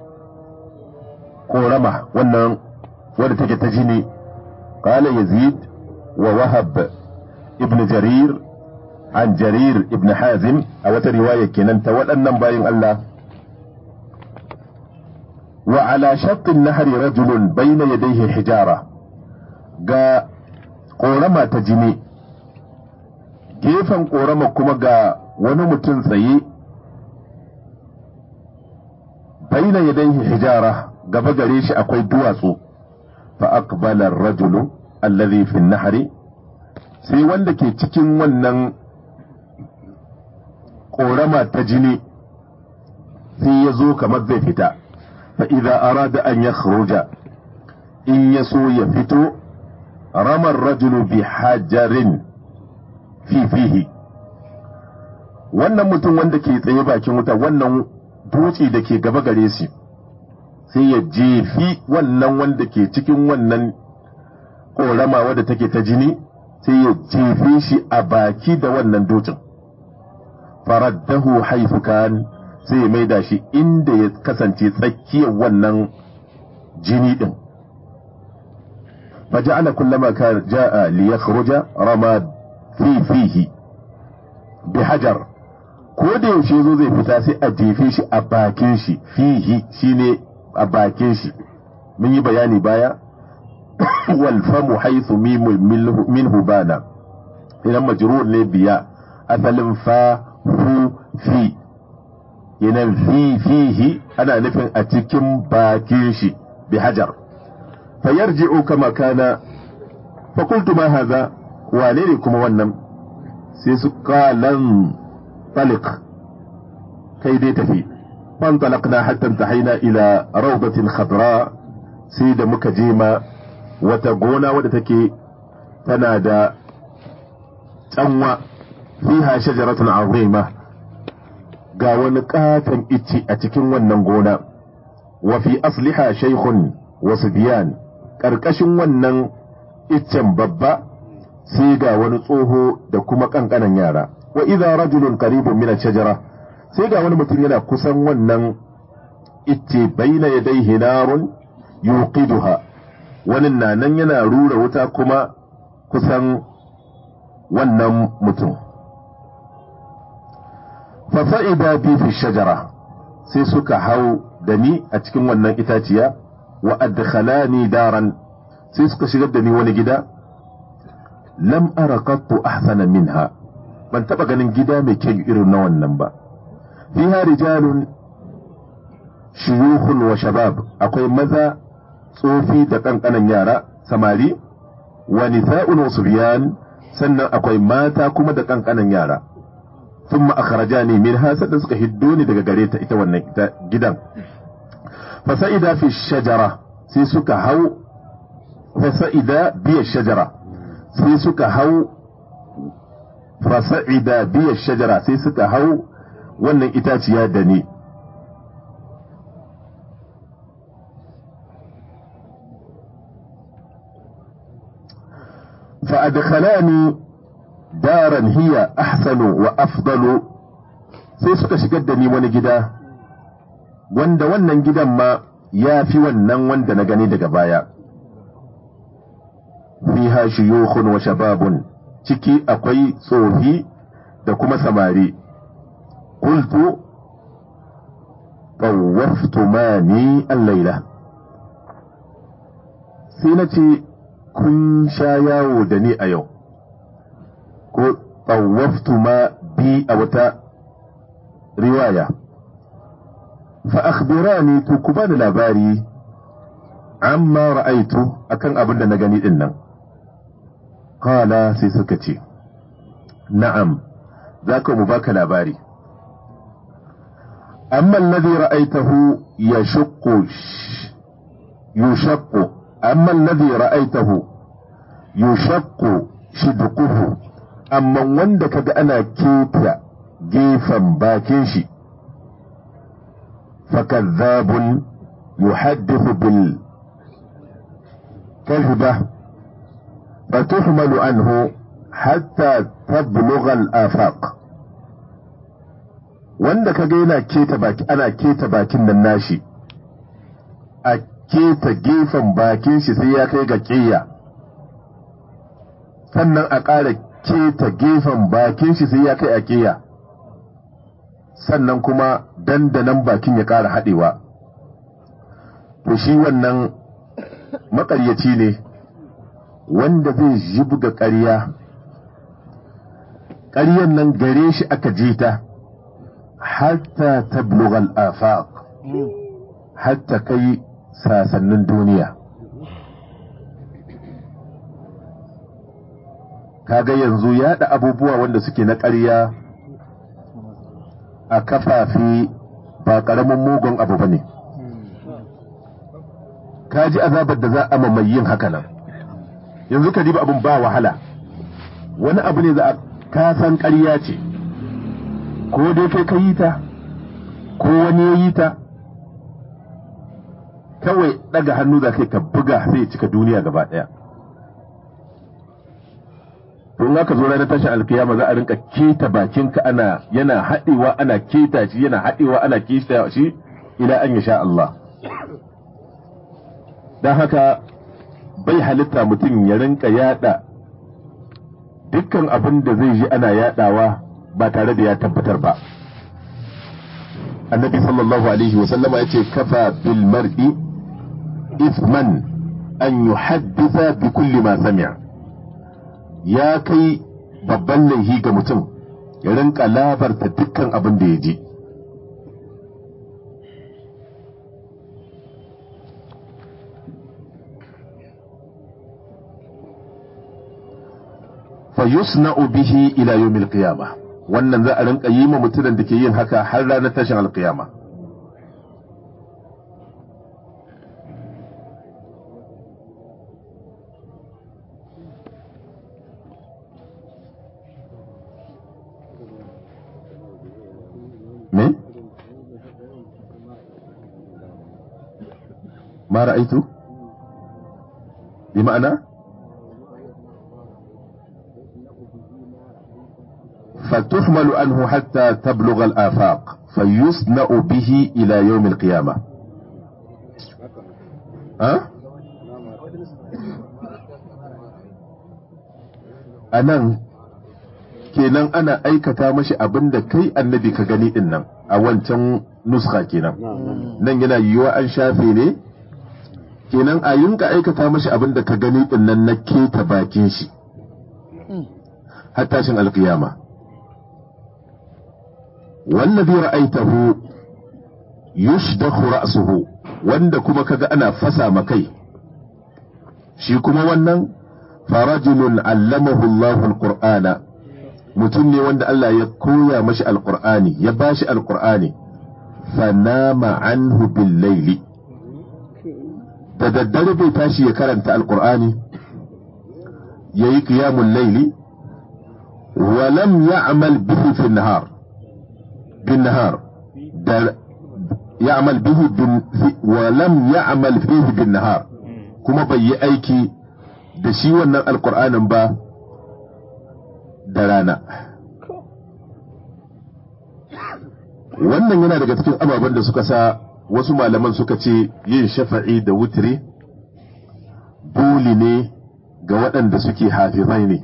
korama wannan wadda take ta jini qala yazid wa wahab ibn jarir an jarir ibn hazim a wata riwaya kenan ta waɗannan bayin Allah wa ala shaqqin nahri rajulun bayna yadayhi hijara ga korama ta jini gefen korama kuma ga wani mutum tsaye baina yadayhi hijara gaba gare shi akwai duwatsu fa aqbala ar-rajulu alladhi fi an-nahri sai wanda ke cikin wannan ƙorama ta jini sai ya zo kamar zai fita, fa idza arada an yakhruja, in ya so ya fito, ramar rajulu bi hajarin fi fihi, wannan mutum wanda ke tsaye bakin wuta, wannan dutse da ke gaba gare shi, sai ya jefi wannan wanda ke cikin wannan ƙorama wadda take ta jini, sai ya jefe shi a baki da wannan dutsen. faraddahu haifu kan, sai ya maida shi inda ya kasance tsakiyar wannan jini din. faja'ala kullama kan ja'a li yakhruja rama fi fihi bi hajar, ko da yaushe zo zai fita sai a jefe shi a bakin shi, fihi shine a bakin shi, mun yi bayani baya. wal famu haythu minhu bana, idan majrur ne biya, asalin fa fu fi, yanan fi fihi ana nufin a cikin bakin shi bi hajar. fayarji'u kama kana, fa qultu ma hadha, wane ne kuma wannan? sai su qalan taliq, kai dai tafi. fantalaqna hatta intahaina ila rawdatin khadra, sai da muka je ma wata gona wadda take tana da tsanwa, fiha shajaratun azima, ga wani katon icce a cikin wannan gona. wa fi asliha shaykhun wa subyan, karkashin wannan iccen babba sai ga wani tsoho da kuma kankanan yara. wa idha rajulun qaribun min ash-shajara, sai ga wani mutum yana kusan wannan icce, baina yadayhi narun yuqiduha, wani na nan yana rura wuta kuma kusan wannan mutum. fasa'ida bi fi shajara, sai suka hau da ni a cikin wannan itaciya. wa adkhalani daran, sai suka shigar da ni wani gida. lam ara qattu ahsana minha, ban taba ganin gida mai kyau irin na wannan ba. fiha rijalun shuyukhun wa shabab, akwai maza tsofi da kankanan yara samari. wa nisa'un wa subyan, sannan akwai mata kuma da kankanan yara. thumma akhrajani minha, sannan suka hiddo ni daga gare ta ita wannan gidan. fasa'ida fi shajara, sai suka hau, fasa'ida biya shajara, sai suka hau, fasa'ida biya shajara, sai suka hau wannan itaciya da ni. فأدخلاني دارا هي أحسن وأفضل, sai suka shigar da ni wani gida wanda wannan gidan ma ya fi wannan wanda na gani daga baya. fiha shuyukhun wa shababun, ciki akwai tsofi da kuma samari. qultu tawaftu mani al-laila, sai na ce kun sha yawo da ni a yau, ko tawaftu ma bi a wata riwaya. fa akhbirani, to ku bani labari, amma ra'aitu, akan abin da na gani din nan. qala, sai suka ce na'am, zaka mu baka labari. amma alladhi ra'aitahu yushaqqu, amma alladhi ra'aitahu yushaqqu shidquhu, amma wanda kaga ana keta gefen bakin shi, fakadhabun yuhaddithu bil kadhiba fatuhmalu anhu hatta tablugha al afaq. wanda kaga yana keta baki, ana keta bakin nan nashi, a keta gefen bakin shi sai ya kai ga ƙiya, sannan a ƙara keta gefen bakin shi sai ya kai a ƙiya, sannan kuma dandanan bakin ya ƙara haɗewa. to shi wannan maƙaryaci ne wanda zai jibga ƙarya, ƙaryan nan gare shi aka ji ta hatta tablughal afaq, hatta kai sasannin duniya. kaga yanzu yaɗa abubuwa wanda suke na ƙarya a kafafi ba ƙaramin mugun abu ba ne. Ka ji azabar da za a mamaye yin haka nan. Yanzu ka diba abin ba wahala, wani abu ne za a kasan ƙarya ce, ko dai kai ka yi ta ko wani ya yi ta, kawai ɗaga hannu za kai ka buga sai ya cika duniya gaba ɗaya. in aka zo ranar tashin alkiyama za a rinka keta bakinka yana haɗewa ana keta shi yana haɗewa ana keta shi ila an yasha Allah. Dan haka bai halitta mutum ya rinka yada dukkan abin da zai ji ana yadawa ba tare da ya tabbatar ba. Annabi sallallahu alaihi wa sallama yace kafa bil mar'i ithman an yuhaddisa bi kulli ma sami'a. Ya kai babban laihi ga mutum ya rinka labarta dukkan abin da ya ji. Fa yusna'u bihi ila yawmil qiyamah. Wannan za a rinka yi ma mutumin da ke yin haka har ranar tashin alqiyama. ما رأيت بمعنى فتحمل عنه حتى تبلغ الآفاق فيصنع به إلى يوم القيامة. anan kenan ana aikata mashi abinda kai annabi ka gani din nan a wancan nuska kenan nan yana yiwuwa an shafe ne kenan a yinka aikata mashi abinda ka gani din nan na keta bakin shi har tashin alkiyama. wallazi ra'aitahu yushdakhu ra'suhu, wanda kuma kaga ana fasa makai shi kuma wannan farajulun allamahu Allahu alqur'ana, mutum ne wanda Allah ya koya mashi alqur'ani ya bashi alqur'ani fanama anhu bil layli, da daddare bai tashi ya karanta alqur'ani yayi qiyamul layli wa lam ya'mal bihi fi an-nahar بالنهار يعمل به ولم يعمل فيه بالنهار كما بي aiki da shi wannan alqur'anin ba da rana. Wannan yana daga cikin ababen da suka sa wasu malaman suka ce yin shafa'i da wutri dole ne ga waɗanda suke hafizai ne.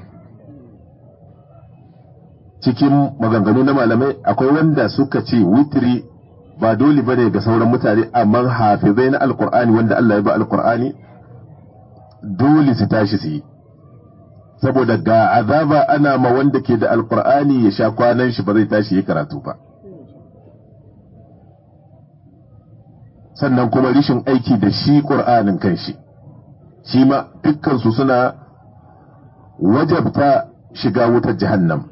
Cikin maganganu na malamai akwai wanda suka ce witri ba dole bane ga sauran mutane, amma hafizai na alkur'ani wanda Allah ya ba alkur'ani dole su tashi su yi, saboda ga azaba ana ma wanda ke da alkur'ani ya sha kwanan shi ba zai tashi yi karatu ba. Sannan kuma rishin aiki da shi ƙur'anin kanshi shi ma dukkan su suna wajabta shiga wutar jahannam.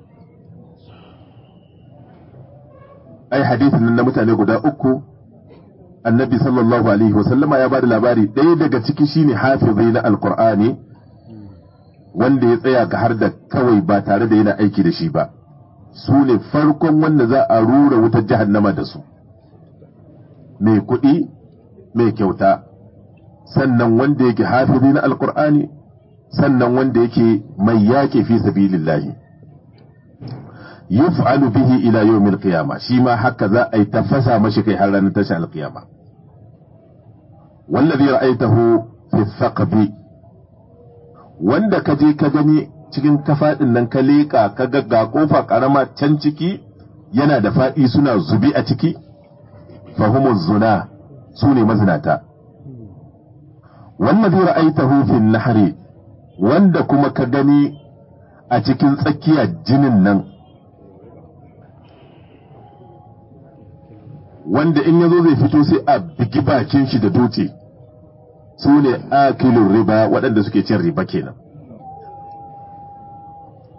ai hadisin na mutane guda uku annabi sallallahu alaihi wasallama ya bada labari, ɗaya daga ciki shine hafizai na alqur'ani wanda ya tsaya ga har da kawai ba tare da yana aiki da shi ba, su ne farkon wanda za a rura wutar jahannama da su, mai kuɗi mai kyauta, sannan wanda yake hafizi na alqur'ani, sannan wanda yake mai yaƙi fi sabilillahi. yuf'alu bihi ila yawmil qiyamah, shi ma haka za a yi tafasa mashi kai har ranar tashin alqiyama. wallazi ra'aytahu fi thaqbi, wanda ka je ka gani cikin kafadin nan ka leka ka ga kofa karama can ciki yana da fadi suna zubi a ciki, fahumuz zuna, su ne mazinata. wallazi ra'aytahu fi nahri, wanda kuma ka gani a cikin tsakiya jinin nan, wanda in yazo zai fito sai a bigi bakin shi da dutse, su ne akilun riba, waɗanda suke cin riba kenan.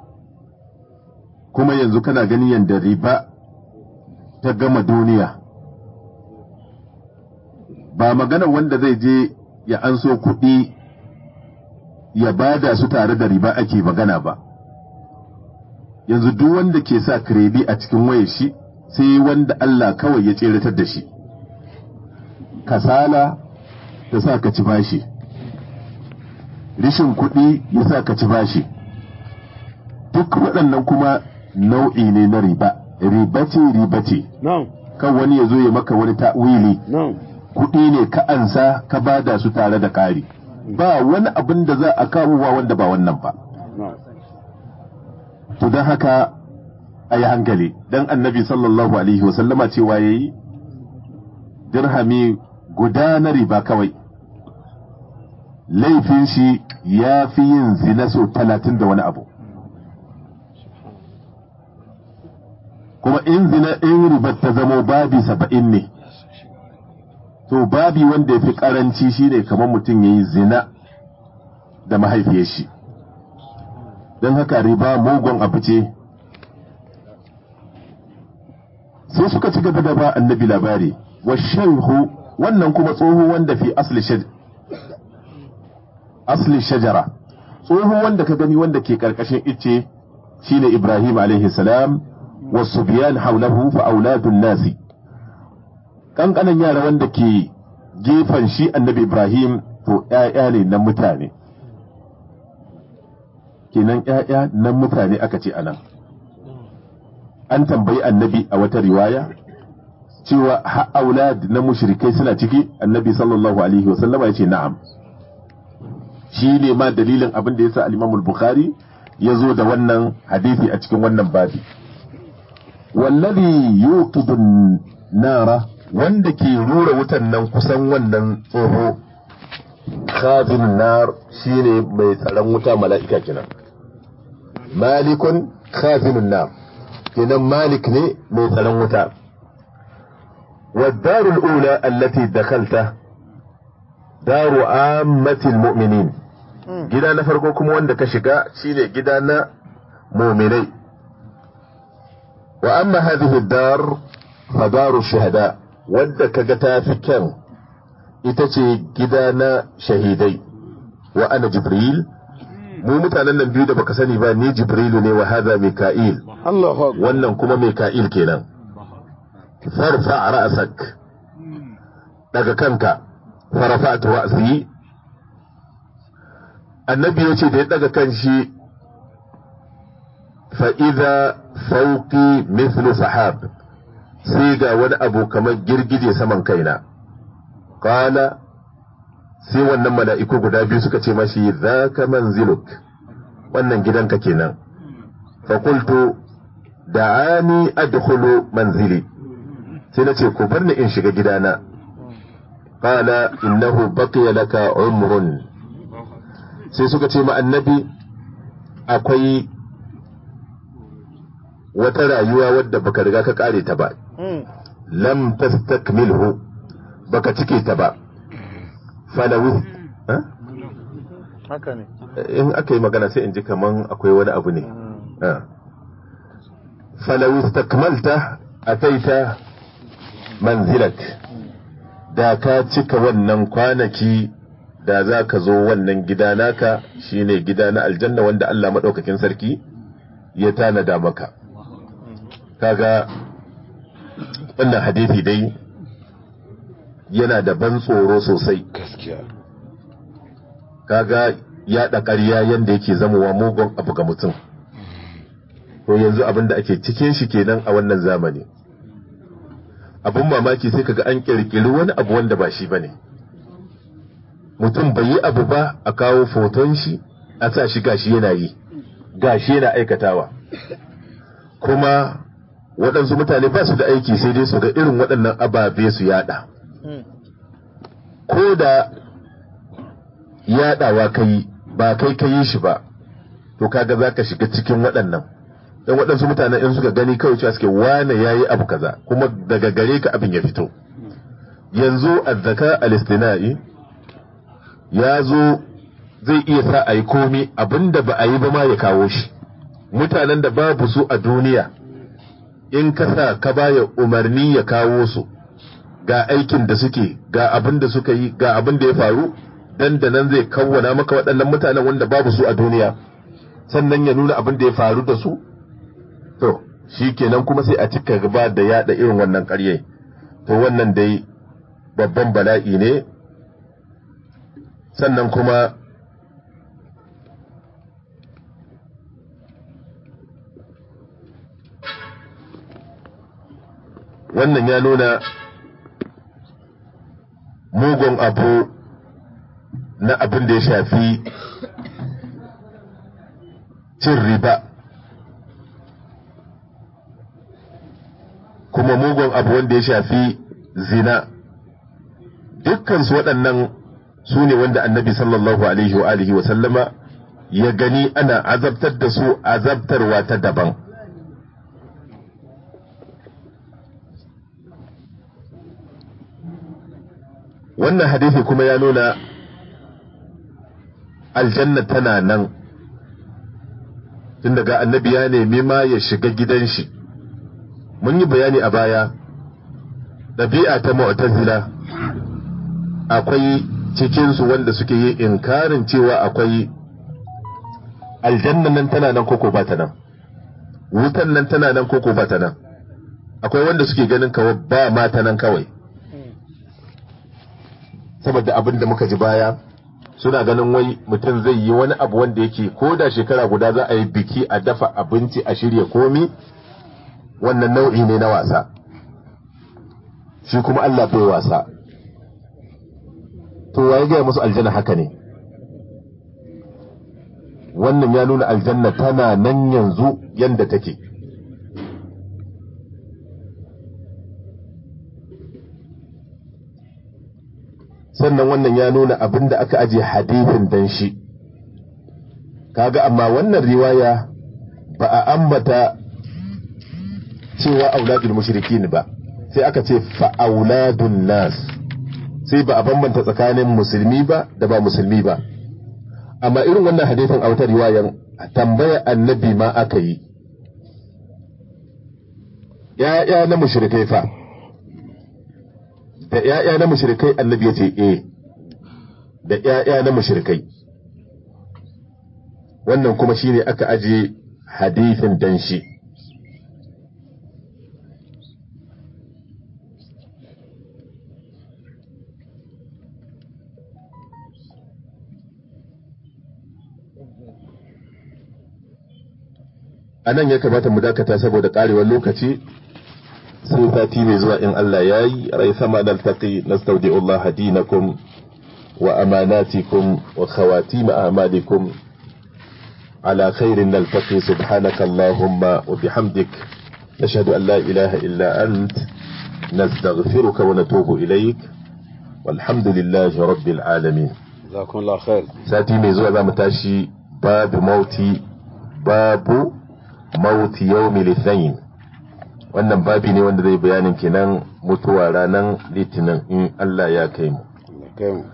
kuma yanzu kana ganin yadda riba ta gama duniya. Ba magana wanda zai je ya anso kuɗi ya bada su tare da riba ake magana ba. Yanzu duk wanda ke sa kredi a cikin wayar shi sai wanda Allah kawai ya tseratar da shi. Kasala ta sa ka ci bashi, rishin kuɗi ya sa ka ci bashi, duk waɗannan kuma nau'i ne na riba. Riba ce kan wani ya zo ya maka wani ta'wili. Kuɗi ne ka ansa ka bada su tare da ƙari, ba wani abin da za a kawowa wanda ba wannan ba. To don haka a yi hankali, don annabi sallallahu alaihi wasallama cewa ya yi dirhami guda na riba kawai laifin shi ya fi yin zina so 30 da wani abu. Kuma in zina in ribar ta zamo babi 70 ne, to babi wanda ya fi karanci shine kamar mutum ya yi zina da mahaifiyar shi. Don haka riba mugun abu ce. Sai suka ci gaba da ba annabi labari, wa shaihu, wannan kuma tsoho wanda fi asli shajara, tsoho wanda ka gani wanda ke karkashin icce shine Ibrahim alaihi salam, wasu biyan haulahu fa auladun nasi, kankanan yara wanda ke gefen shi annabi Ibrahim to ‘ya'ya ne na mutane, kenan ‘ya'ya na mutane aka ce anan. An tambayi annabi a wata riwaya cewa aulad na mushrikai suna ciki, annabi sallallahu alaihi wasallama ya ce na'am. Shi ne ma dalilin abin da ya sa al-Imam al-Bukhari ya zo da wannan hadisi a cikin wannan babi. Wallazi yuqidun nara, wanda ke rura wutan nan kusan wannan tsoho, khazin nar shine mai tsaron wuta, mala'ika kenan. Malikun khazinun nar, kenan malik ne mai tsaron wuta. والدار الأولى التي دخلته دار عامة المؤمنين، gida na farko kuma wanda ka shiga shine gida na mu'minai. Wa amma hadhihi ad-dar fa daru shuhada, wadda kaga ta fi kyan ita ce gida na shahidai. Wa ana Jibril, mu mutanen nan biyu da baka sani ba, ni Jibrilu ne, wa hadha Mika'il, wannan kuma Mika'il kenan. Farfa ra'sak, daga kanka. Farafa'tu ra'si, annabi yace da ya daga kan shi, fa idza fawqi mithlu sahab, sai ga wani abu kamar girgije saman kaina. Qala, sai wannan mala'iku guda biyu suka ce mashi, zaka manziluk, wannan gidanka kenan. Fa qultu da'ani adkhulu manzili, sai na ce ku bar ni in shiga gidana. Qala innahu baqiya laka umrun, sai suka ce ma annabi akwai wata rayuwa wadda baka riga ka kare ta ba, lam tastakmilhu, baka cike ta ba. Falawis haka ne, in aka yi magana sai in ji kaman akwai wani abu ne. Falawis takmalta ataita manzilak, da ka cika wannan kwanaki da za ka zo wannan gida naka, shine gida na aljanna wanda Allah maɗaukakin sarki ya tanada maka. Kaga wannan hadisi dai yana da ban tsoro sosai. Kaga yaɗa ƙarya yanda yake zamowa mugun abu ga mutum. To yanzu abin da ake cikin shi kenan a wannan zamani. Abin mamaki sai kaga an kirkiri wani abu wanda ba shi bane. Mutum bai yi abu ba, a kawo foton shi a sa shi gashi yana yi, gashi yana aikatawa. Kuma waɗansu mutane ba su da aiki sai dai su ga irin waɗannan ababe su yada. Ko da yadawa kai ba kai ka yi shi ba, to kaga za ka shiga cikin waɗannan. Dan waɗansu mutanen in suka gani kawai cewa suke wane yayi abu kaza, kuma daga gare ka abin ya fito. Yanzu azzaka al-istina'i ya zo zai iya sa a yi komi, abinda ba a yi ba ma ya kawo shi. mutanen da babu su a duniya in ka sa ka baya umarni ya kawo su ga aikin da suke ga abin da suka yi ga abin da ya faru dan da nan zai kawwana maka waɗannan mutanen wanda babu su a duniya sannan ya nuna abin da ya faru da su to shi kenan kuma sai a cika gaba da yada irin wannan ƙarye to wannan dai babban bala'i ne sannan kuma wannan ya nuna mugun abu na abin da ya shafi cin riba kuma mugun abu wanda ya shafi zina dukkansu waɗannan su ne wanda annabi sallallahu alaihi wa alihi wa sallama ya gani ana azabtar da su azabtarwa ta daban. Wannan hadisi kuma ya nuna aljanna tana nan tun daga annabi ya nemi ma ya shiga gidan shi. Mun yi bayani a baya ɗabi'a ta mu'tazila akwai cikinsu wanda suke yi inkarin cewa akwai aljanna nan tana nan koko ba ta nan, wutan nan tana nan koko ba ta nan. Akwai wanda suke ganin kawai ba ma ta nan kawai, saboda abin da muka ji baya suna ganin wai mutum zai yi wani abu wanda yake ko da shekara guda za a yi biki a dafa abinci a shirya komi, wannan nau'i ne na wasa, shi kuma Allah bai wasa. To waye gaya musu aljanna haka ne? Wannan ya nuna aljanna tana nan yanzu yanda take. Sannan wannan ya nuna abin da aka aje hadithin dan shi. Kaga amma wannan riwaya ba a ambata cewa auladul mushrikin ba, sai aka ce fa auladun nas, sai ba a bambanta tsakanin musulmi ba da ba musulmi ba. Amma irin wannan hadithin a wata riwayan tambaya annabi ma aka yi, ‘ya'ya na mushrikai fa, da ‘ya'ya na mushrikai annabi ya ce da ‘ya'ya na mushrikai. Wannan kuma shine aka aje hadithin dan shi. A nan ya kamata mu dakata saboda karewar lokaci, sai sati mai zuwa in Allah ya yi rai sama naltaqi nastaudi'u Allah dinakum wa amanatikum wa khawatim a'malikum ala khairin naltaqi subhanaka Allahumma wa bihamdik nashhadu an la ilaha illa ant nastaghfiruka wa natubu ilayk walhamdulillahi rabbil alamin. Jazakumullahu khair. Sati mai zuwa zamu tashi babu mauti yawmi lithain. Wannan babi ne wanda zai bayanin kenan mutuwa ranar litinin in Allah ya kai mu.